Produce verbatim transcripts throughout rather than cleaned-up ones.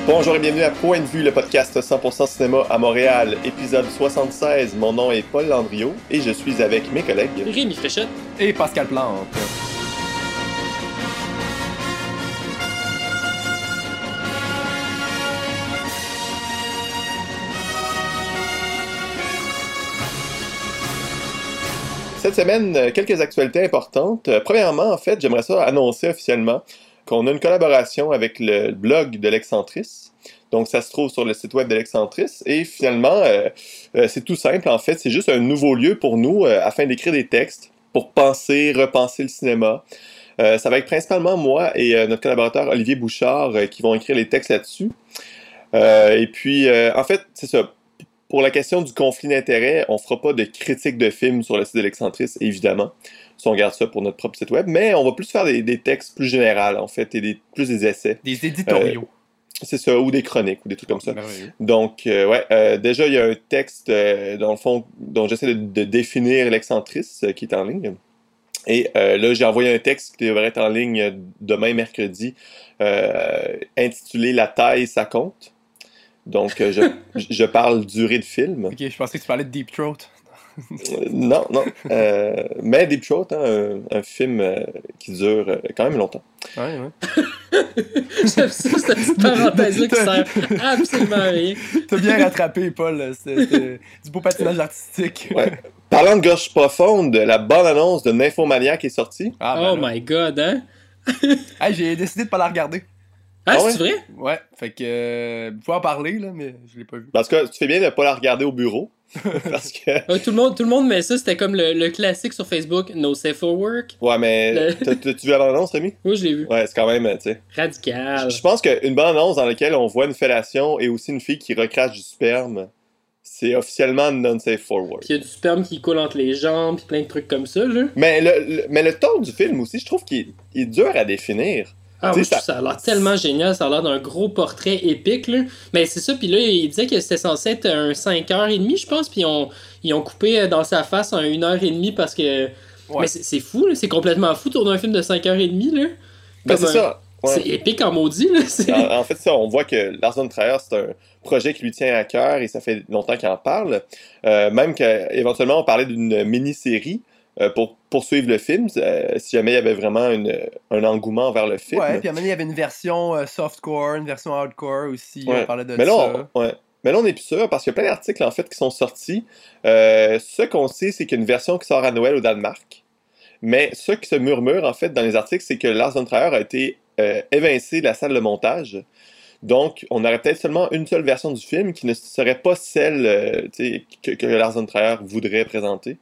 Bonjour et bienvenue à Point de vue, le podcast cent pour cent cinéma à Montréal, épisode soixante-seize. Mon nom est Paul Landriot et je suis avec mes collègues Rémi Fréchette et Pascal Plante. Cette semaine, quelques actualités importantes. Premièrement, en fait, j'aimerais ça annoncer officiellement qu'on a une collaboration avec le blog de l'Excentrice. Donc, ça se trouve sur le site web de l'Excentrice. Et finalement, euh, euh, c'est tout simple, en fait. C'est juste un nouveau lieu pour nous euh, afin d'écrire des textes pour penser, repenser le cinéma. Euh, ça va être principalement moi et euh, notre collaborateur Olivier Bouchard euh, qui vont écrire les textes là-dessus. Euh, et puis, euh, en fait, c'est ça. Pour la question du conflit d'intérêts, on fera pas de critique de films sur le site de l'Excentrice, évidemment. Si on garde ça pour notre propre site web. Mais on va plus faire des, des textes plus généraux, en fait, et des, plus des essais. Des éditoriaux. Euh, c'est ça, ou des chroniques, ou des trucs comme ça. Donc, euh, ouais, euh, déjà, il y a un texte, euh, dans le fond, dont j'essaie de, de définir l'Excentrice, euh, qui est en ligne. Et euh, là, j'ai envoyé un texte qui devrait être en ligne demain, mercredi, euh, intitulé « La taille, ça compte ». Donc, euh, je, je parle durée de film. Ok, je pensais que tu parlais de Deep Throat. euh, non, non. Euh, mais Deep Throat, hein, un, un film euh, qui dure euh, quand même longtemps. Ouais, ouais. J'aime ça, cette petite parenthèse-là qui sert absolument à rien. T'as bien rattrapé, Paul. C'était du beau patinage artistique. Ouais. Parlant de gorge profonde, la bande-annonce de Nymphomaniac est sortie. Ah, ben oh là. my god, hein? Hey, j'ai décidé de pas la regarder. Ah, Ah c'est ouais? vrai? Ouais, fait que... Euh, vous pouvez en parler, là, mais je l'ai pas vu. Parce que tu fais bien de ne pas la regarder au bureau. Parce que... Ouais, tout, le monde, tout le monde met ça, c'était comme le, le classique sur Facebook, No Safe for Work. Ouais, mais Le- t'as- t'as-tu vu la bande-annonce, Rémi? Oui, je l'ai vu. Ouais, c'est quand même, tu sais... Radical. Je pense qu'une bande-annonce dans laquelle on voit une fellation et aussi une fille qui recrache du sperme, c'est officiellement non-safe for work. Puis il y a du sperme qui coule entre les jambes, puis plein de trucs comme ça, là. Mais le, le- mais le ton du film aussi, je trouve qu'il est, il est dur à définir. Ah, Tu moi, sais, je trouve ça a l'air tellement génial, ça a l'air d'un gros portrait épique, là. Mais c'est ça, puis là, il disait que c'était censé être un cinq heures trente, je pense, puis ils ont, ils ont coupé dans sa face un une heure trente parce que... Ouais. Mais c'est c'est fou, là, c'est complètement fou, tourner un film de cinq heures trente, là. Ben, Comme c'est un- ça. Ouais. C'est épique en maudit, là. c'est- En, en fait, ça, on voit que Lars von Trier, c'est un projet qui lui tient à cœur et ça fait longtemps qu'il en parle. Euh, même qu'éventuellement, on parlait d'une mini-série euh, pour poursuivre le film, euh, si jamais il y avait vraiment une, un engouement vers le film. Ouais, puis à un moment donné, il y avait une version euh, softcore, une version hardcore aussi. Ouais. On parlait de Mais là, ça. on, ouais. Mais là, on n'est plus sûr parce qu'il y a plein d'articles en fait qui sont sortis. Euh, ce qu'on sait, c'est qu'il y a une version qui sort à Noël au Danemark. Mais ce qui se murmure en fait dans les articles, c'est que Lars von Trier a été euh, évincé de la salle de montage. Donc, on aurait peut-être seulement une seule version du film qui ne serait pas celle euh, tu sais, que, que Lars von Trier voudrait présenter.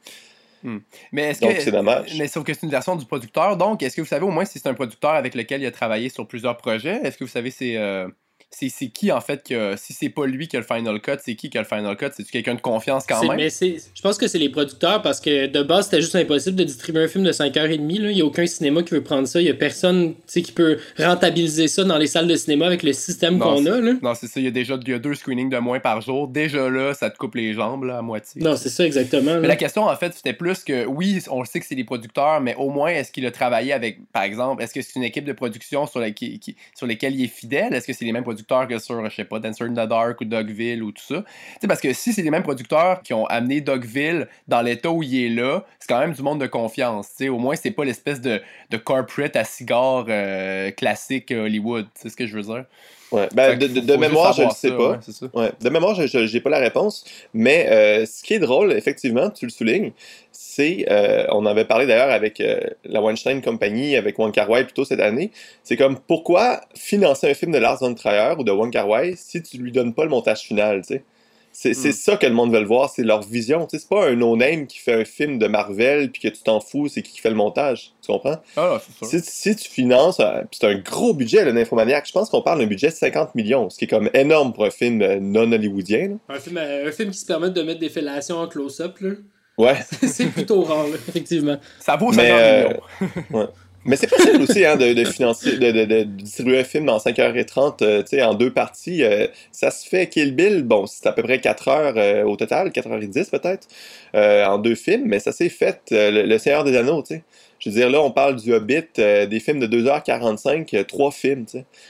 Mais est-ce Donc, que, c'est dommage. Mais sauf que c'est une version du producteur. Donc, est-ce que vous savez au moins si c'est un producteur avec lequel il a travaillé sur plusieurs projets? Est-ce que vous savez c'est euh, c'est, c'est qui en fait que si c'est pas lui qui a le Final Cut, c'est qui qui a le Final Cut? C'est-tu quelqu'un de confiance quand c'est- même? mais c'est, je pense que c'est les producteurs parce que de base c'était juste impossible de distribuer un film de cinq heures trente. Là. Il n'y a aucun cinéma qui veut prendre ça. Il n'y a personne tu sais, qui peut rentabiliser ça dans les salles de cinéma avec le système Non, qu'on c'est- a. Là. Non, c'est ça, il y a déjà il y a deux screenings de moins par jour. Déjà là, ça te coupe les jambes là, à moitié. Non, c'est ça exactement. Mais là. la question, en fait, c'était plus que, oui, on sait que c'est des producteurs, mais au moins, est-ce qu'il a travaillé avec, par exemple, est-ce que c'est une équipe de production sur, la, qui, qui- sur lesquelles il est fidèle? Est-ce que c'est les mêmes producteurs que sur, je sais pas, Dancer in the Dark ou Dogville ou tout ça? Tu sais, parce que si c'est les mêmes producteurs qui ont amené Dogville dans l'état où il est là, c'est quand même du monde de confiance, tu sais. Au moins, c'est pas l'espèce de, de corporate à cigare euh, classique Hollywood, tu sais ce que je veux dire? Ouais. Ben, Fait de, que de, faut- de faut mémoire, juste je ne savoir sais ça, pas. ouais, c'est ça. Ouais. De mémoire, je n'ai pas la réponse. Mais euh, ce qui est drôle, effectivement, tu le soulignes, c'est, euh, on avait parlé d'ailleurs avec euh, la Weinstein Company, avec Wong Kar-wai plus tôt cette année, c'est comme, pourquoi financer un film de Lars von Trier ou de Wong Kar-wai si tu lui donnes pas le montage final, tu sais? C'est, c'est Mm. ça que le monde veut le voir, c'est leur vision. Tu sais, c'est pas un no-name qui fait un film de Marvel puis que tu t'en fous, c'est qui fait le montage. Tu comprends? Ah, c'est sûr. Si, si tu finances, euh, puis c'est un gros budget, le Nymphomaniac, je pense qu'on parle d'un budget de cinquante millions, ce qui est comme énorme pour un film euh, non hollywoodien. Là. Un, film, euh, un film qui se permet de mettre des fellations en close-up, là. Ouais, c'est plutôt rare, là, effectivement. Ça vaut mais, cinquante euh, millions. ouais. Mais c'est possible aussi hein, de, de financer, de, de, de distribuer un film dans cinq heures trente euh, tu sais, en deux parties. Euh, ça se fait. Kill Bill, bon, c'est à peu près quatre heures euh, au total, quatre heures dix peut-être, euh, en deux films, mais ça s'est fait. Euh, le, le Seigneur des Anneaux, tu sais. Je veux dire, là, on parle du Hobbit, euh, des films de deux heures quarante-cinq, euh, trois films, tu sais.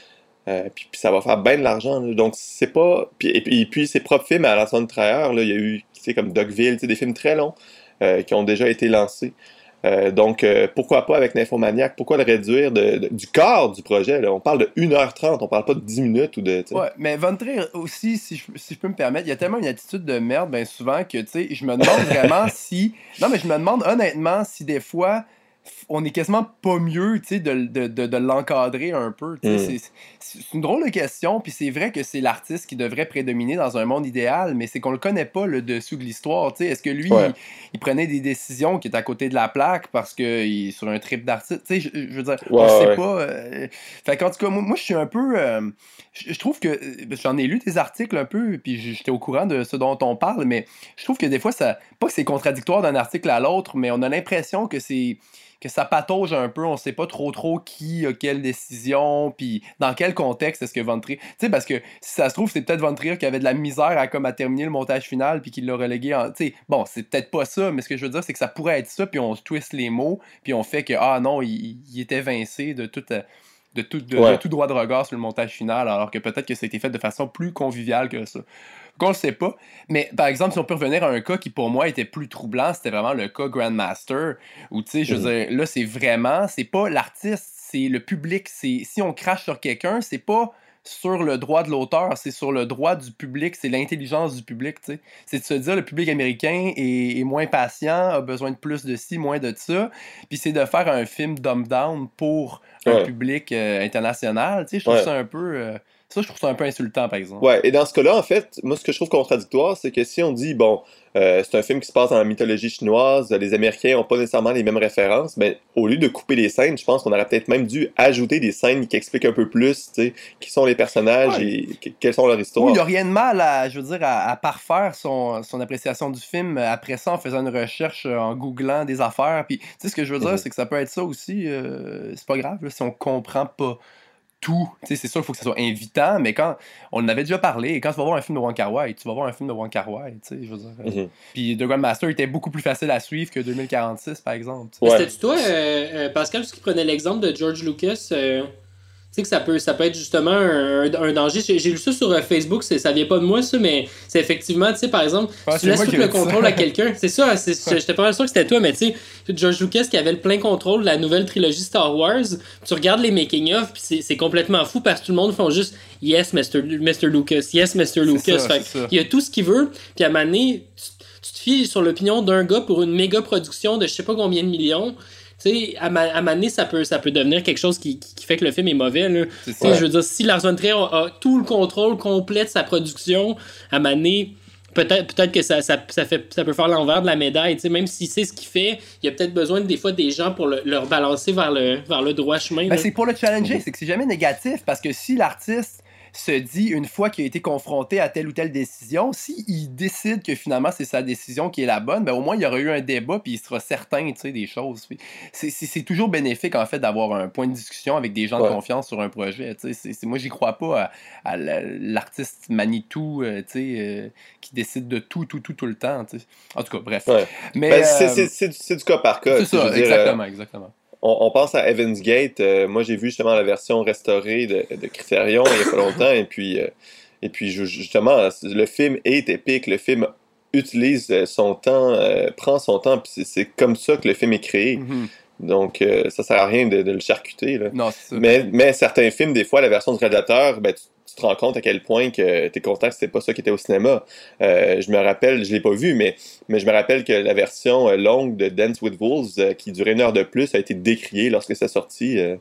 Euh, puis, puis ça va faire bien de l'argent. Là. Donc, c'est pas... Puis, et, puis, et puis, ses propres films à Lars von Trier, là, il y a eu, tu sais, comme Dogville, tu sais, des films très longs euh, qui ont déjà été lancés. Euh, donc, euh, pourquoi pas avec Nymphomaniac? Pourquoi le réduire de, de, du corps du projet? Là? On parle de une heure trente, on parle pas de dix minutes ou de... T'sais. Ouais, mais Von Trier aussi, si je, si je peux me permettre, il y a tellement une attitude de merde, ben souvent, que, tu sais, je me demande vraiment si... Non, mais je me demande honnêtement si des fois... on est quasiment pas mieux, tu sais, de, de, de, de l'encadrer un peu. Mm. C'est, c'est une drôle de question, puis c'est vrai que c'est l'artiste qui devrait prédominer dans un monde idéal, mais c'est qu'on le connaît pas, le dessous de l'histoire, tu sais. Est-ce que lui, ouais. il, il prenait des décisions qui étaient à côté de la plaque parce qu'il est sur un trip d'artiste? Tu sais, je, je veux dire, ouais, on sait ouais. pas. Euh... Fait qu'en tout cas, moi, moi je suis un peu... Euh, je, je trouve que... J'en ai lu des articles un peu, puis j'étais au courant de ce dont on parle, mais je trouve que des fois, ça... Pas que c'est contradictoire d'un article à l'autre, mais on a l'impression que c'est... que ça patauge un peu, on sait pas trop trop qui a quelle décision, puis dans quel contexte est-ce que Von Trier... Tu sais, parce que si ça se trouve, c'est peut-être Von Trier qui avait de la misère à, comme, à terminer le montage final, puis qui l'a relégué en... Tu sais, bon, c'est peut-être pas ça, mais ce que je veux dire, c'est que ça pourrait être ça, puis on twist les mots, puis on fait que, ah non, il, il était vincé de tout... De tout, de, ouais. de tout droit de regard sur le montage final, alors que peut-être que ça a été fait de façon plus conviviale que ça. Qu'on le sait pas. Mais par exemple, si on peut revenir à un cas qui pour moi était plus troublant, c'était vraiment le cas Grandmaster, où tu sais, je veux mm-hmm. dire, là c'est vraiment, c'est pas l'artiste, c'est le public. C'est, si on crache sur quelqu'un, c'est pas sur le droit de l'auteur, c'est sur le droit du public, c'est l'intelligence du public, tu sais. C'est de se dire, le public américain est, est moins patient, a besoin de plus de ci, moins de ça, puis c'est de faire un film dumb down pour un ouais. public euh, international, tu sais, je trouve ouais. ça un peu... Euh, ça, je trouve ça un peu insultant, par exemple. Ouais, et dans ce cas-là, en fait, moi, ce que je trouve contradictoire, c'est que si on dit, bon, euh, c'est un film qui se passe dans la mythologie chinoise, les Américains n'ont pas nécessairement les mêmes références, mais au lieu de couper les scènes, je pense qu'on aurait peut-être même dû ajouter des scènes qui expliquent un peu plus, tu sais, qui sont les personnages ouais. et qu- quelles sont leurs histoires. Oui, il n'y a rien de mal à, je veux dire, à, à parfaire son, son appréciation du film après ça, en faisant une recherche, en googlant des affaires. Puis, tu sais, ce que je veux dire, mm-hmm. c'est que ça peut être ça aussi. Euh, c'est pas grave, là, si on comprend pas tout. T'sais, c'est sûr qu'il faut que ça soit invitant, mais quand on en avait déjà parlé, et quand tu vas voir un film de Wong Kar-wai, tu vas voir un film de Wong Kar-wai, tu sais, je veux dire. Mm-hmm. Puis The Grandmaster était beaucoup plus facile à suivre que deux mille quarante-six, par exemple. Ouais. C'était-tu toi, euh, euh, Pascal, qui prenait l'exemple de George Lucas euh... Tu sais que ça peut, ça peut être justement un, un danger. J'ai, j'ai lu ça sur Facebook, c'est, ça vient pas de moi, ça, mais c'est effectivement, tu sais, par exemple, ouais, tu laisses tout le contrôle ça. à quelqu'un. C'est ça, c'est, ouais. j'étais pas mal sûr que c'était toi, mais tu sais, George Lucas qui avait le plein contrôle de la nouvelle trilogie Star Wars, tu regardes les making-of, puis c'est, c'est complètement fou parce que tout le monde font juste « Yes, mister mister Lucas, yes, mister Lucas ». Fait il y a tout ce qu'il veut, puis à un moment donné, tu, tu te fies sur l'opinion d'un gars pour une méga production de je sais pas combien de millions. Tu sais, à, ma, à Mané, ça peut, ça peut devenir quelque chose qui, qui fait que le film est mauvais. Là. C'est ouais. Je veux dire, si Lars von Trier a, a tout le contrôle complet de sa production, à Mané, peut-être, peut-être que ça, ça, ça, fait, ça peut faire l'envers de la médaille. Même s'il sait ce qu'il fait, il y a peut-être besoin des fois des gens pour le, le rebalancer vers le, vers le droit chemin. Ben, c'est pour le challenger, c'est que c'est jamais négatif, parce que si l'artiste se dit, une fois qu'il a été confronté à telle ou telle décision, s'il décide que finalement c'est sa décision qui est la bonne, ben au moins il y aura eu un débat puis il sera certain, tu sais, des choses. C'est, c'est, c'est toujours bénéfique en fait d'avoir un point de discussion avec des gens ouais. de confiance sur un projet. Tu sais, c'est, c'est, moi j'y crois pas à, à l'artiste Manitou, euh, tu sais, euh, qui décide de tout, tout, tout, tout le temps. Tu sais. En tout cas, bref. Ouais. Mais ben, euh, c'est, c'est, c'est, du, c'est du cas par cas. C'est ça, exactement, dire, exactement. On, on pense à Heaven's Gate. Euh, moi, j'ai vu justement la version restaurée de, de Criterion il y a pas longtemps. Et puis, euh, et puis, justement, le film est épique. Le film utilise son temps, euh, prend son temps. Puis c'est, c'est comme ça que le film est créé. Mm-hmm. Donc, euh, ça sert à rien de, de le charcuter. Là. Non, c'est ça. Mais, mais certains films, des fois, la version du réalisateur, ben, tu, tu te rends compte à quel point que t'es content que c'était pas ça qui était au cinéma. Euh, je me rappelle, je l'ai pas vu, mais, mais je me rappelle que la version euh, longue de Dance with Wolves, euh, qui durait une heure de plus, a été décriée lorsque c'est sorti. Euh,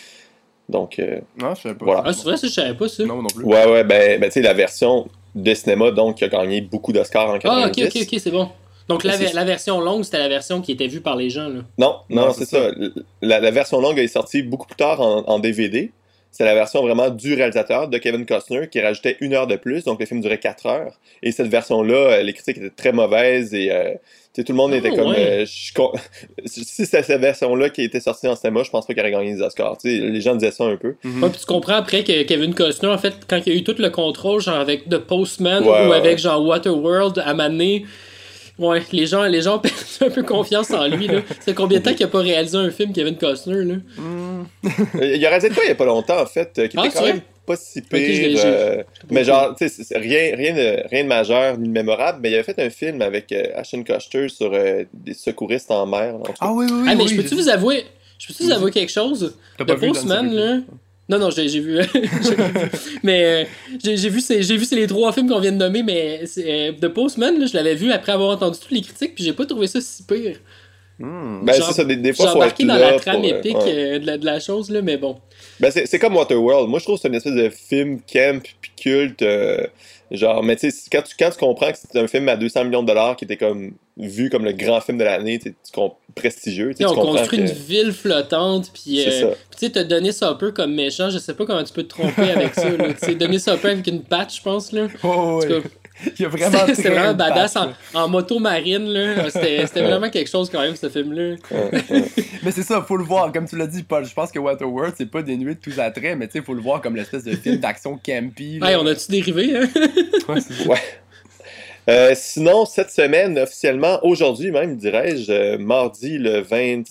donc, euh, non, je savais pas. Voilà. Ah, c'est vrai, ça, je savais pas ça. Non, non plus. Ouais, ouais, ben, ben tu sais, la version de cinéma, donc, qui a gagné beaucoup d'Oscars en quatre-vingt-dix. Ah, ok, ok, ok, c'est bon. Donc, la, la version longue, c'était la version qui était vue par les gens, là. Non, non, non c'est, c'est ça. ça. La, la version longue est sortie beaucoup plus tard en, en D V D. C'est la version vraiment du réalisateur, de Kevin Costner, qui rajoutait une heure de plus, donc le film durait quatre heures. Et cette version-là, les critiques étaient très mauvaises et euh, tout le monde oh, était comme... Ouais. Euh, je, si c'était cette version-là qui était sortie en cinéma, je pense pas qu'il aurait gagné des Oscars. T'sais, les gens disaient ça un peu. Mm-hmm. Ouais, puis tu comprends après que Kevin Costner, en fait, quand il a eu tout le contrôle, genre avec The Postman ouais, ou ouais. avec genre Waterworld, à Mané... Ouais, les gens, les gens ont perdu un peu confiance en lui, là. C'est combien de temps qu'il a pas réalisé un film, Kevin Costner, là? Mm. Il a réalisé de quoi il y a pas longtemps, en fait, qui ah, était quand même pas si Ok, je l'ai- pire. j'ai- euh, j'étais pas mais au genre, tu sais, c'est- c'est rien, rien, de, rien de majeur ni de mémorable. Mais il avait fait un film avec euh, Ashton Kutcher sur euh, des secouristes en mer. Là, en tout cas. Ah oui, oui, oui. Ah, mais oui, je peux-tu je- vous avouer, je peux-tu vous Vas-y. avouer quelque chose? T'as pas The vu Postman, Dancer là. Non, non, j'ai, j'ai vu. j'ai vu. Mais euh, j'ai, j'ai vu, c'est, j'ai vu c'est les trois films qu'on vient de nommer, mais c'est, euh, The Postman, là, je l'avais vu après avoir entendu toutes les critiques, puis j'ai pas trouvé ça si pire. Hmm. Ben, Genre, c'est ça, des, des J'ai fois, faut être embarqué dans là la trame pour, euh, épique ouais. euh, de, la, de la chose, là, mais bon. Ben, c'est, c'est comme Waterworld. Moi, je trouve que c'est une espèce de film camp puis culte. euh, genre, mais tu sais, quand tu, quand tu comprends que c'est un film à deux cents millions de dollars qui était comme vu comme le grand film de l'année, tu sais, tu com- prestigieux, tu sais, T'sais, tu on comprends construit que... une ville flottante, puis C'est euh, ça. puis tu sais, t'as donné ça un peu comme méchant, je sais pas comment tu peux te tromper avec ça, là. Tu sais, donner ça un peu avec une patte, je pense, là. Oh, En tout ouais. cas, Il y a vraiment C'était c'était très vraiment une badass patte, en, là. en moto marine, là. C'était c'était vraiment quelque chose quand même, ce film-là. Mais c'est ça, faut le voir. Comme tu l'as dit, Paul, je pense que Waterworld, c'est pas dénué de tous attraits, mais tu sais, faut le voir comme l'espèce de film d'action campy. Là. Hey, on a-tu dérivé, hein? Ouais, c'est ça. Ouais. Euh, sinon, cette semaine, officiellement, aujourd'hui même, dirais-je, euh, mardi le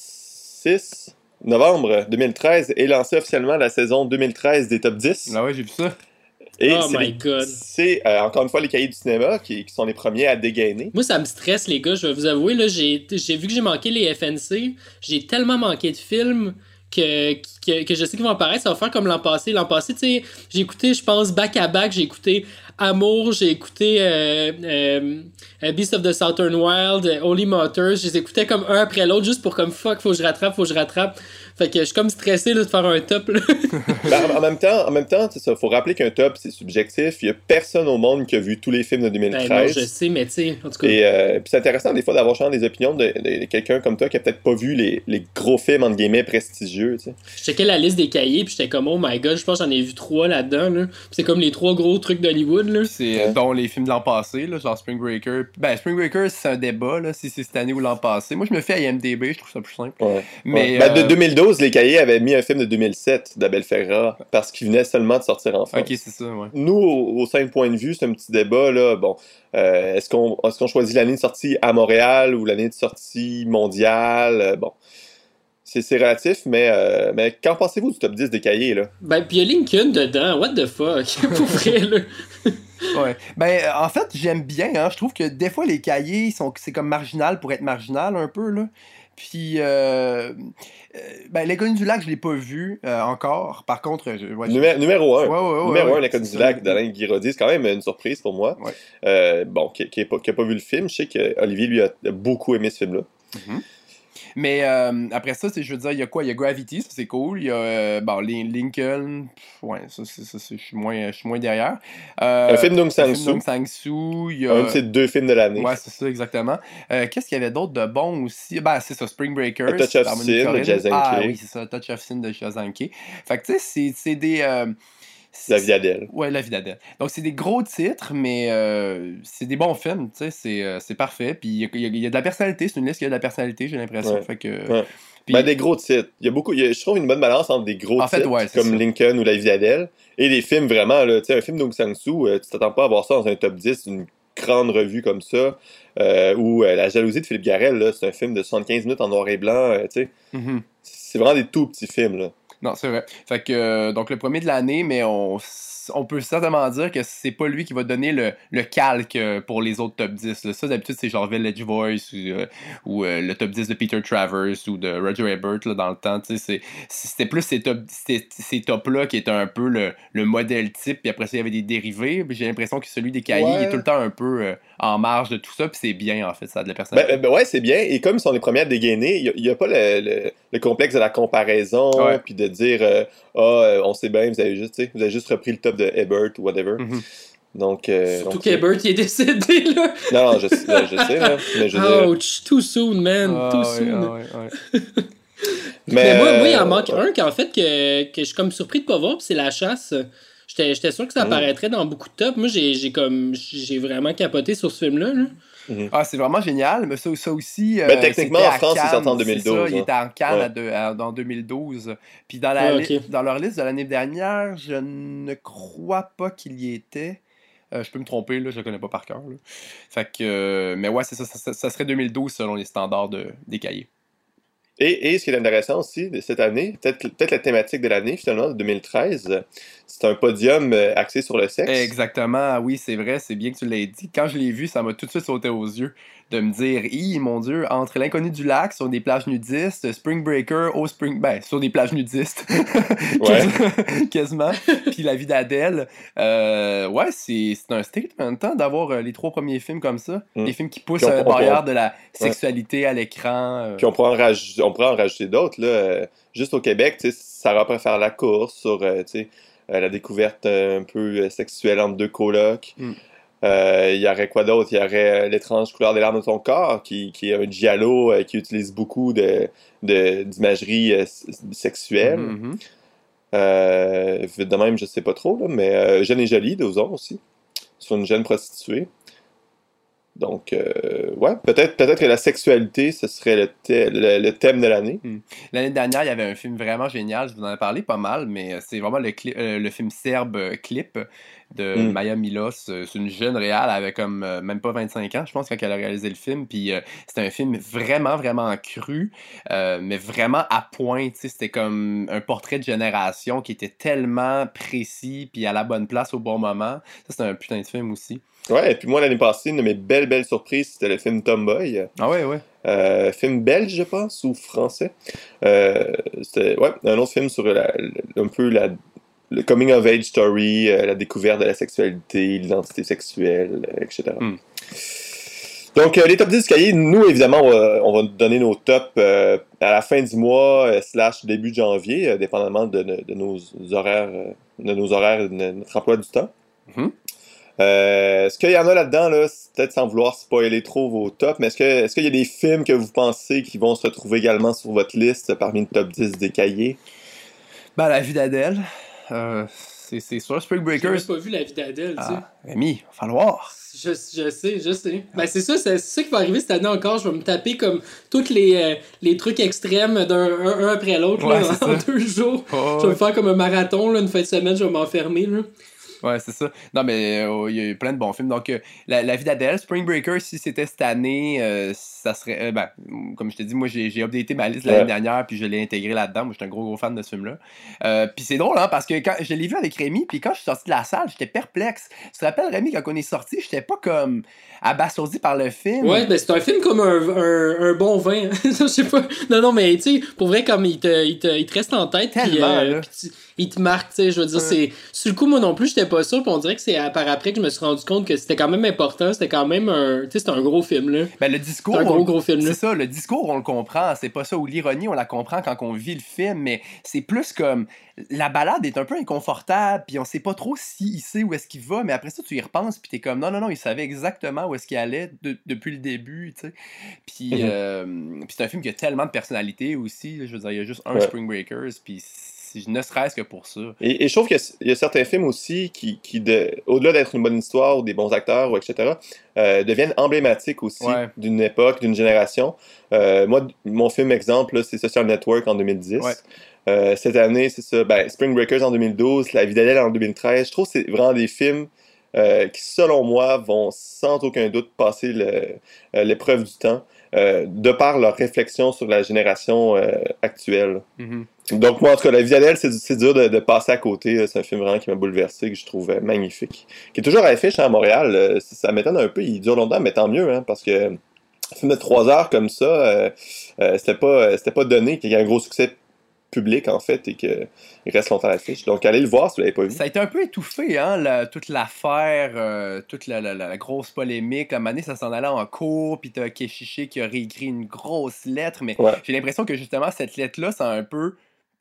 vingt-six novembre deux mille treize, est lancée officiellement la saison deux mille treize des Top dix. Ah ouais, j'ai vu ça. Et Oh c'est my les- God. c'est euh, encore une fois les cahiers du cinéma qui, qui sont les premiers à dégainer. Moi, ça me stresse, les gars, je vais vous avouer, là, j'ai j'ai vu que j'ai manqué les F N C, j'ai tellement manqué de films que, que, que je sais qu'ils vont apparaître, ça va faire comme l'an passé. L'an passé, tu sais, j'ai écouté, je pense, back à back, j'ai écouté Amour, j'ai écouté euh, euh, Beast of the Southern Wild, euh, Holy Motors, je les écoutais comme un après l'autre, juste pour comme fuck, faut que je rattrape, faut que je rattrape. Fait que je suis comme stressé là, de faire un top, là. Ben, en, en même temps, en même temps, c'est ça, faut rappeler qu'un top, c'est subjectif. Il y a personne au monde qui a vu tous les films de deux mille Ben treize. non, je sais, mais tu sais, en tout cas. Et euh, puis c'est intéressant des fois d'avoir genre des opinions de, de- de quelqu'un comme toi qui a peut-être pas vu les, les gros films entre guillemets prestigieux, tu sais. Je checkais la liste des cahiers, puis j'étais comme, oh my god, je pense que j'en ai vu trois là-dedans, là. Puis c'est comme les trois gros trucs d'Hollywood, là. C'est euh, dont les films de l'an passé, là, genre Spring Breaker. Ben, Spring Breaker, c'est un débat, là, si c'est cette année ou l'an passé. Moi, je me fais à I M D B, je trouve ça plus simple. Ouais. Mais, Ouais. Ben, de euh, deux mille douze, les cahiers avaient mis un film de deux mille sept d'Abel Ferrara parce qu'il venait seulement de sortir en France. Ok, c'est ça, ouais. Nous, au, au simple point de vue, c'est un petit débat, là. Bon, euh, est-ce qu'on est-ce qu'on choisit l'année de sortie à Montréal ou l'année de sortie mondiale? Euh, bon, c'est c'est relatif, mais, euh, mais qu'en pensez-vous du top dix des cahiers, là? Ben, pis y'a Lincoln dedans, what the fuck, pour vrai, là. Ouais. Ben, euh, en fait, j'aime bien, hein. Je trouve que des fois, les cahiers, sont, c'est comme marginal pour être marginal, un peu, là. Puis, euh, euh, ben, L'Inconnu du lac, je l'ai pas vu euh, encore. Par contre, je, ouais, je- Numé- numéro un. Ouais, ouais, ouais, numéro ouais, un, L'Inconnu c'est du ça. lac d'Alain Guiraudy, c'est quand même une surprise pour moi. Ouais. Euh, bon, qui n'a pas, qui a pas vu le film, je sais que Olivier, lui, a, a beaucoup aimé ce film-là. Mhm. Mais euh, après ça, c'est- je veux dire, il y a quoi? Il y a Gravity, ça c'est cool. Il y a euh, bon, Lin- Lincoln. Pff, ouais, ça, c'est, ça c'est- je suis moins, je suis moins derrière. Euh, Un film d'Aung San un film Suu. d'Aung San Suu. Il y a... Un de ses deux films de l'année. Ouais, c'est ça, exactement. Euh, qu'est-ce qu'il y avait d'autre de bon aussi? Ben, c'est ça, Spring Breakers. A Touch of Harmony Sin de Corrine. Jazanke. Ah oui, c'est ça, Touch of Sin de Jazanke. Fait que, tu sais, c'est, c'est des... euh, La vie d'Adèle. Ouais, La vie d'Adèle. Donc, c'est des gros titres, mais euh, c'est des bons films, tu sais, c'est, euh, c'est parfait. Puis, il y a, il y a- il y a de la personnalité, c'est une liste qui a de la personnalité, j'ai l'impression. Ouais. Fait que... Ouais. Puis- Ben, des gros titres. Il y a beaucoup, il y a- je trouve une bonne balance entre des gros En fait, titres ouais, c'est comme ça. Lincoln ou La vie d'Adèle et des films vraiment, là, tu sais, un film d'Aung San Suu, euh, tu t'attends pas à voir ça dans un top dix, une grande revue comme ça, euh, ou euh, La jalousie de Philippe Garrel, là, c'est un film de soixante-quinze minutes en noir et blanc, euh, tu sais. Mhm. C'est vraiment des tout petits films, là. Non, c'est vrai. Fait que, euh, donc, le premier de l'année, mais on, on peut certainement dire que c'est pas lui qui va donner le, le calque euh, pour les autres top dix. Là. Ça, d'habitude, c'est genre Village Voice ou, euh, ou euh, le top dix de Peter Travers ou de Roger Ebert là, dans le temps. Tu sais, c'est- C'était plus ces, top, ces, ces tops-là qui étaient un peu le, le modèle type, puis après ça, il y avait des dérivés. Puis j'ai l'impression que celui des cahiers Ouais. il est tout le temps un peu euh, en marge de tout ça, puis c'est bien, en fait, ça a de la Ben, personnalité. ben, ben ouais, c'est bien. Et comme ils sont les premiers à dégainer, il n'y a, a pas le, le, le complexe de la comparaison, Ouais. puis de dire euh, ah, euh, on sait bien, vous avez juste, tu sais, vous avez juste repris le top de Ebert ou whatever. Mhm. Donc, euh, Surtout donc, qu'Ebert, il est décédé, là. non, non, je, sais- je sais, là, mais je veux dire, Ouch, too soon, man, Ah, too ouais, soon. ah, ouais, ouais. Mais, moi, moi, il en euh, manque ouais. un qu'en fait, que, que je suis comme surpris de pas voir, puis c'est La Chasse. J'étais j'étais sûr que ça Mm. apparaîtrait dans beaucoup de tops. Moi, j'ai j'ai comme j'ai vraiment capoté sur ce film-là. Là. Ah, c'est vraiment génial, mais ça, ça aussi. euh, Ben, techniquement, c'était en à France, il Cannes, sort en c'est deux mille douze, ça, il hein. était en Cannes Ouais. à deux- à- en deux mille douze. Puis dans, la Ah, li- ok. dans leur liste de l'année dernière, je ne crois pas qu'il y était. Euh, je peux me tromper, là, je le connais pas par cœur. là. Fait que. euh, mais ouais, c'est ça, ça, ça- ça serait deux mille douze selon les standards de, des cahiers. Et, et ce qui est intéressant aussi de cette année, peut-être, peut-être la thématique de l'année, finalement, de deux mille treize, c'est un podium axé sur le sexe. Exactement, oui, c'est vrai, c'est bien que tu l'aies dit. Quand je l'ai vu, ça m'a tout de suite sauté aux yeux de me dire, hi, mon Dieu, entre l'inconnu du lac sur des plages nudistes, Spring Breaker au Spring... Ben, sur des plages nudistes, ouais. quasiment, puis La vie d'Adèle. Euh, ouais, c'est, c'est un statement en même temps d'avoir euh, les trois premiers films comme ça, mm. des films qui poussent la barrière de la sexualité ouais. à l'écran. Euh... Puis on pourrait en, raj... on pourrait en rajouter d'autres, là. Euh, juste au Québec, tu sais, Sarah préfère la course sur, euh, tu sais, euh, la découverte euh, un peu sexuelle entre deux colocs. Mm. Euh, il y aurait quoi d'autre? Il y aurait euh, L'étrange couleur des larmes de ton corps, qui, qui est un giallo euh, qui utilise beaucoup de, de, d'imagerie euh, sexuelle. Mm-hmm. Euh, de même, je sais pas trop, là, mais euh, Jeune et jolie d'Ozon aussi, sur une jeune prostituée. Donc, euh, ouais, peut-être, peut-être que la sexualité, ce serait le, thé- le, le thème de l'année. Mm. L'année dernière, il y avait un film vraiment génial, je vous en ai parlé pas mal, mais c'est vraiment le, cli- euh, le film serbe Clip de mm. Maja Milos. C'est une jeune réal, elle avait comme euh, même pas vingt-cinq ans, je pense, quand elle a réalisé le film. Puis euh, c'était un film vraiment, vraiment cru, euh, mais vraiment à point. C'était comme un portrait de génération qui était tellement précis, puis à la bonne place au bon moment. Ça, c'était un putain de film aussi. Ouais, et puis moi, l'année passée, une de mes belles, belles surprises, c'était le film Tomboy. Ah ouais, ouais. Euh, film belge, je pense, ou français. Euh, c'était, ouais, un autre film sur la, un peu la, le coming of age story, euh, la découverte de la sexualité, l'identité sexuelle, et cetera. Mm. Donc, euh, les top dix du cahier, nous, évidemment, on va, on va donner nos tops euh, à la fin du mois, euh, slash début de janvier, euh, dépendamment de, de, de nos horaires, euh, de nos horaires et de notre emploi du temps. Mm-hmm. Euh, est-ce qu'il y en a là-dedans, là, peut-être sans vouloir spoiler trop vos tops, mais est-ce, que, est-ce qu'il y a des films que vous pensez qui vont se retrouver également sur votre liste parmi le top dix des cahiers? Ben, La vie d'Adèle, euh, c'est, c'est sûr. Spring Breakers. J'ai pas vu La vie d'Adèle, ah, tu sais. Rémi, il va falloir. Je, je sais, je sais. Ben, c'est ça, c'est, c'est ça qui va arriver cette année encore. Je vais me taper comme tous les, euh, les trucs extrêmes d'un un, un après l'autre ouais, là, en, en deux jours. Oh, je vais me faire comme un marathon, là, une fin de semaine, je vais m'enfermer, là. Ouais, c'est ça. Non, mais il euh, y a eu plein de bons films. Donc, euh, la, la vie d'Adèle, Spring Breaker, si c'était cette année, euh, ça serait... Euh, ben, comme je te dis, moi, j'ai, j'ai updaté ma liste l'année ouais. dernière, puis je l'ai intégré là-dedans. Moi, j'étais un gros, gros fan de ce film-là. Euh, puis c'est drôle, hein, parce que quand je l'ai vu avec Rémi, puis quand je suis sorti de la salle, j'étais perplexe. Tu te rappelles, Rémi, quand on est sorti, j'étais pas comme abasourdi par le film. Ouais, ben c'est un film comme un, un, un bon vin. Je sais pas. Non, non, mais tu sais, pour vrai, comme il te, il te, il te reste en tête, puis euh, il te marque, tu sais, je veux dire, ouais. c'est... Sur le coup, moi non plus, j'étais pas sûr, puis on dirait que c'est par après que je me suis rendu compte que c'était quand même important, c'était quand même un... Tu sais, c'était un gros film, là. Ben, le discours... C'est un gros, gros film, là. C'est ça, le discours, on le comprend, c'est pas ça, ou l'ironie, on la comprend quand on vit le film, mais c'est plus comme... La balade est un peu inconfortable, puis on sait pas trop s'il sait où est-ce qu'il va, mais après ça, tu y repenses, puis t'es comme, non, non, non, il savait exactement où est-ce qu'il allait de, depuis le début, tu sais. Puis, mm-hmm. euh, puis c'est un film qui a tellement de personnalité aussi, je veux dire, il y a juste un ouais. Spring Breakers, puis ne serait-ce que pour ça. Et, et je trouve qu'il y a, il y a certains films aussi qui, qui de, au-delà d'être une bonne histoire, ou des bons acteurs, ou et cetera, euh, deviennent emblématiques aussi ouais. d'une époque, d'une génération. Euh, moi, mon film exemple, là, c'est Social Network en deux mille dix. Ouais. Euh, cette année, c'est ça, ben, Spring Breakers en deux mille douze, La vie d'Adèle en deux mille treize. Je trouve que c'est vraiment des films euh, qui, selon moi, vont sans aucun doute passer le, euh, l'épreuve du temps, euh, de par leur réflexion sur la génération euh, actuelle. Mm-hmm. Donc, moi, en tout cas, La vie d'Adèle, c'est, c'est dur de, de passer à côté. C'est un film vraiment qui m'a bouleversé, que je trouve magnifique. Qui est toujours à l'affiche hein, à Montréal. Ça m'étonne un peu, il dure longtemps, mais tant mieux, hein, parce que un film de trois heures comme ça, euh, euh, c'était pas, c'était pas donné qu'il y ait un gros succès public, en fait, et qu'il reste longtemps à l'affiche. Donc, allez le voir si vous l'avez pas vu. Ça a été un peu étouffé, hein, la, toute l'affaire, euh, toute la, la, la grosse polémique. À un moment donné, ça s'en allait en cours, puis t'as Keshiché qui a réécrit une grosse lettre, mais ouais. j'ai l'impression que, justement, cette lettre-là, ça a un peu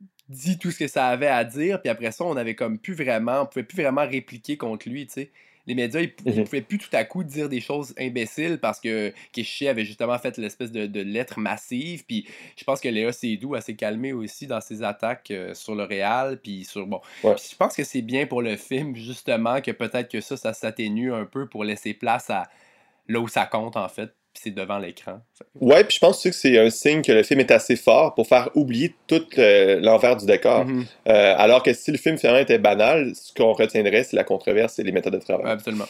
dit tout ce que ça avait à dire, puis après ça, on avait comme plus vraiment, on pouvait plus vraiment répliquer contre lui, tu sais. Les médias, ils, mm-hmm. ils pouvaient plus tout à coup dire des choses imbéciles parce que Keshiché avait justement fait l'espèce de, de lettre massive, puis je pense que Léa Seydoux s'est calmée aussi dans ses attaques euh, sur le réal, puis sur, bon, ouais. je pense que c'est bien pour le film, justement, que peut-être que ça, ça s'atténue un peu pour laisser place à là où ça compte, en fait, puis c'est devant l'écran. Ouais, puis je pense aussi que c'est un signe que le film est assez fort pour faire oublier tout le, l'envers du décor. Mm-hmm. Euh, alors que si le film finalement était banal, ce qu'on retiendrait, c'est la controverse et les méthodes de travail. Ouais, absolument.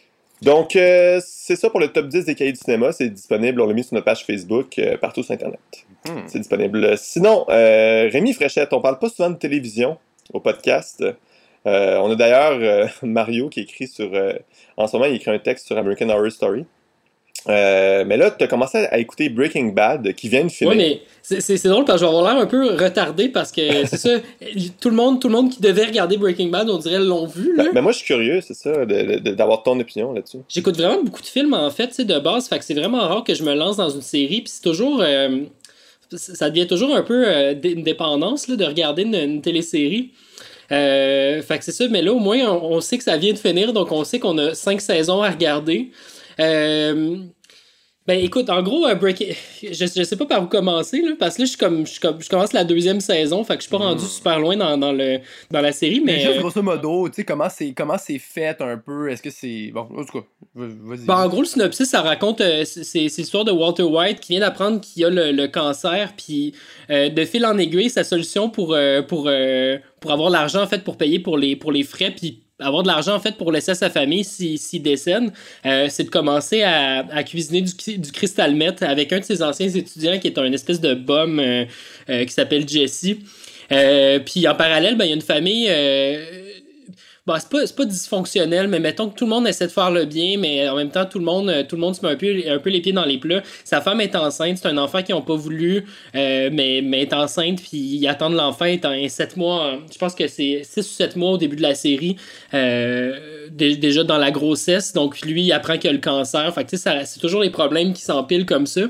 Donc, euh, c'est ça pour le top dix des cahiers du cinéma. C'est disponible, on l'a mis sur notre page Facebook, euh, partout sur Internet. Mm-hmm. C'est disponible. Sinon, euh, Rémi Fréchette, on parle pas souvent de télévision au podcast. Euh, on a d'ailleurs euh, Mario qui écrit sur... Euh, en ce moment, il écrit un texte sur American Horror Story. Euh, mais là, tu as commencé à écouter Breaking Bad, qui vient de finir. Oui, mais c'est, c'est, c'est drôle parce que je vais avoir l'air un peu retardé parce que c'est ça, tout le monde, tout le monde qui devait regarder Breaking Bad, on dirait l'ont vu. Là. Ben, ben moi, je suis curieux, c'est ça, de, de, d'avoir ton opinion là-dessus. J'écoute vraiment beaucoup de films, en fait, tu sais, de base, fait que c'est vraiment rare que je me lance dans une série, puis c'est toujours... Euh, ça devient toujours un peu euh, une dépendance là, de regarder une, une télésérie. Euh, fait que c'est ça, mais là, au moins, on, on sait que ça vient de finir, donc on sait qu'on a cinq saisons à regarder. Euh, ben écoute, en gros, euh, Breaking... je, je sais pas par où commencer, là, parce que là, je, suis comme, je, suis comme, je commence la deuxième saison, fait que je suis pas rendu super loin dans, dans, le, dans la série, mais... Mais juste grosso modo, tu sais, comment c'est, comment c'est fait un peu, est-ce que c'est... Bon, en tout cas, vas-y. Ben, en gros, le synopsis, ça raconte, euh, c'est, c'est l'histoire de Walter White qui vient d'apprendre qu'il a le, le cancer, puis euh, de fil en aiguille, sa solution pour, euh, pour, euh, pour avoir l'argent, en fait, pour payer pour les, pour les frais, puis avoir de l'argent, en fait, pour laisser à sa famille s'il si, si décède, euh, c'est de commencer à, à cuisiner du, du crystal meth avec un de ses anciens étudiants qui est un espèce de bum euh, euh, qui s'appelle Jesse. Euh, puis en parallèle, ben, il y a une famille... Euh, Bon, c'est pas, c'est pas dysfonctionnel, mais mettons que tout le monde essaie de faire le bien, mais en même temps, tout le monde, tout le monde se met un peu, un peu les pieds dans les plats. Sa femme est enceinte, c'est un enfant qu'ils n'ont pas voulu, euh, mais, mais est enceinte, puis ils attendent l'enfant étant sept mois, je pense que c'est six ou sept mois au début de la série, euh, d- déjà dans la grossesse, donc lui, il apprend qu'il a le cancer. Fait que, tu sais, ça, c'est toujours les problèmes qui s'empilent comme ça.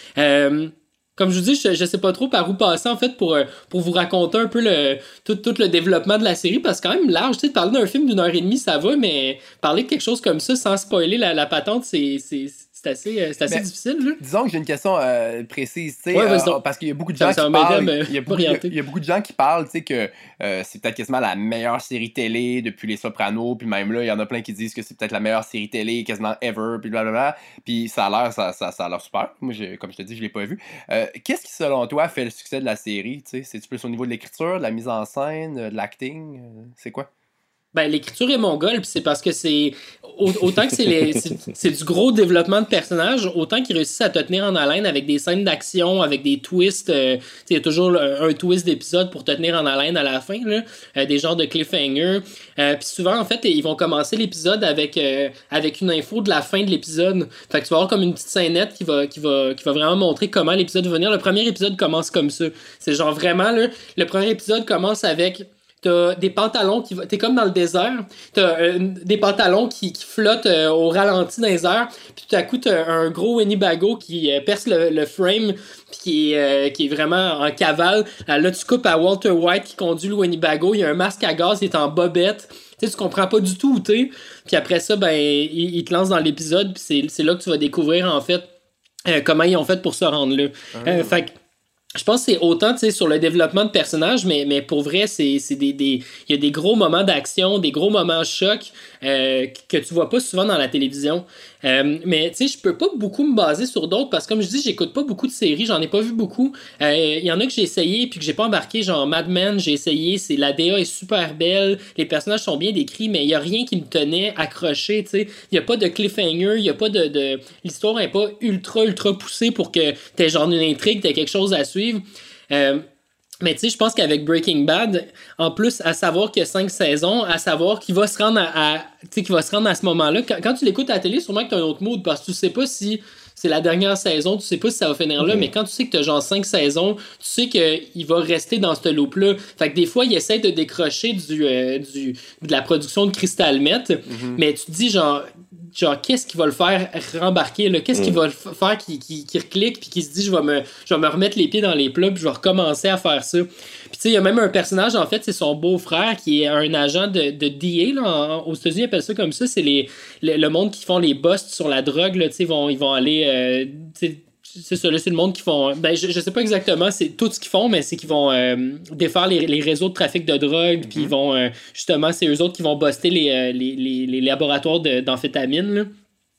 Euh, Comme je vous dis, je, je sais pas trop par où passer, en fait, pour, pour vous raconter un peu le, tout, tout le développement de la série, parce que c'est quand même large, tu sais, de parler d'un film d'une heure et demie, ça va, mais parler de quelque chose comme ça sans spoiler la, la patente, c'est, c'est, c'est assez, c'est assez Mais, difficile, là. Disons que j'ai une question euh, précise, tu sais, Ouais, euh, parce qu'il y a beaucoup de gens ça, ça qui va parlent, m'aider à me il y a beaucoup, orienter. il y a beaucoup de gens qui parlent, tu sais, que euh, c'est peut-être quasiment la meilleure série télé depuis Les Sopranos, puis même là, il y en a plein qui disent que c'est peut-être la meilleure série télé quasiment ever, puis blablabla, puis ça a l'air, ça, ça, ça a l'air super. Moi, j'ai, comme je te dis, je l'ai pas vu. Euh, qu'est-ce qui, selon toi, fait le succès de la série, tu sais? C'est-tu plus au niveau de l'écriture, de la mise en scène, de l'acting? Euh, c'est quoi? Ben, l'écriture est mongole, puis c'est parce que c'est... Autant que c'est, les, c'est, c'est du gros développement de personnages, autant qu'ils réussissent à te tenir en haleine avec des scènes d'action, avec des twists. Euh, il y a toujours un, un twist d'épisode pour te tenir en haleine à la fin, là, euh, des genres de cliffhanger. Euh, puis souvent, en fait, ils vont commencer l'épisode avec, euh, avec une info de la fin de l'épisode. Fait que tu vas avoir comme une petite scénette qui va, qui va, qui va vraiment montrer comment l'épisode va venir. Le premier épisode commence comme ça. C'est genre vraiment, là, le premier épisode commence avec... T'as des pantalons qui... T'es comme dans le désert. T'as euh, des pantalons qui, qui flottent euh, au ralenti dans les airs. Puis tout à coup, t'as un gros Winnebago qui euh, perce le, le frame puis qui, euh, qui est vraiment en cavale. Là, tu coupes à Walter White qui conduit le Winnebago. Il y a un masque à gaz, il est en bobette. Tu sais, tu comprends pas du tout où t'es. Puis après ça, ben, il, il te lance dans l'épisode. Puis c'est, c'est là que tu vas découvrir, en fait, euh, comment ils ont fait pour se rendre là. Ah. Euh, fait que je pense que c'est autant, tu sais, sur le développement de personnages, mais, mais pour vrai, c'est, c'est des, des... il y a des gros moments d'action, des gros moments choc euh, que tu vois pas souvent dans la télévision. Euh, mais, tu sais, je peux pas beaucoup me baser sur d'autres parce que, comme je dis, j'écoute pas beaucoup de séries, j'en ai pas vu beaucoup. Il euh, y en a que j'ai essayé puis que j'ai pas embarqué, genre Mad Men, j'ai essayé, c'est, la D A est super belle, les personnages sont bien décrits, mais il y a rien qui me tenait accroché, tu sais. Il y a pas de cliffhanger, il y a pas de, de... L'histoire est pas ultra, ultra poussée pour que t'aies genre une intrigue, t'aies quelque chose à suivre. Euh, mais tu sais, je pense qu'avec Breaking Bad, en plus, à savoir qu'il y a cinq saisons, à savoir qu'il va se rendre à, à tu sais, qu'il va se rendre à ce moment-là. Quand, quand tu l'écoutes à la télé, sûrement que t'as un autre mood parce que tu sais pas si c'est la dernière saison, tu sais pas si ça va finir là, mm-hmm. mais quand tu sais que t'as genre cinq saisons, tu sais qu'il va rester dans ce loop-là. Fait que des fois, il essaie de décrocher du, euh, du, de la production de Crystal Meth, mm-hmm. mais tu te dis genre... genre qu'est-ce qui va le faire rembarquer là? Qu'est-ce mm. qui va le faire qui, qui, qui reclique puis qui se dit je vais me je vais me remettre les pieds dans les plats puis je vais recommencer à faire ça. Puis tu sais il y a même un personnage en fait, c'est son beau-frère qui est un agent de, de D A là, en, aux États-Unis ils appellent ça comme ça, c'est les le, le monde qui font les busts sur la drogue là, tu sais ils vont ils vont aller euh, tu sais c'est ça, là, c'est le monde qui font... Ben, je, je sais pas exactement c'est tout ce qu'ils font, mais c'est qu'ils vont euh, défaire les, les réseaux de trafic de drogue, puis mm-hmm. ils vont... Euh, justement, c'est eux autres qui vont buster les, les, les, les laboratoires de, d'amphétamines, là.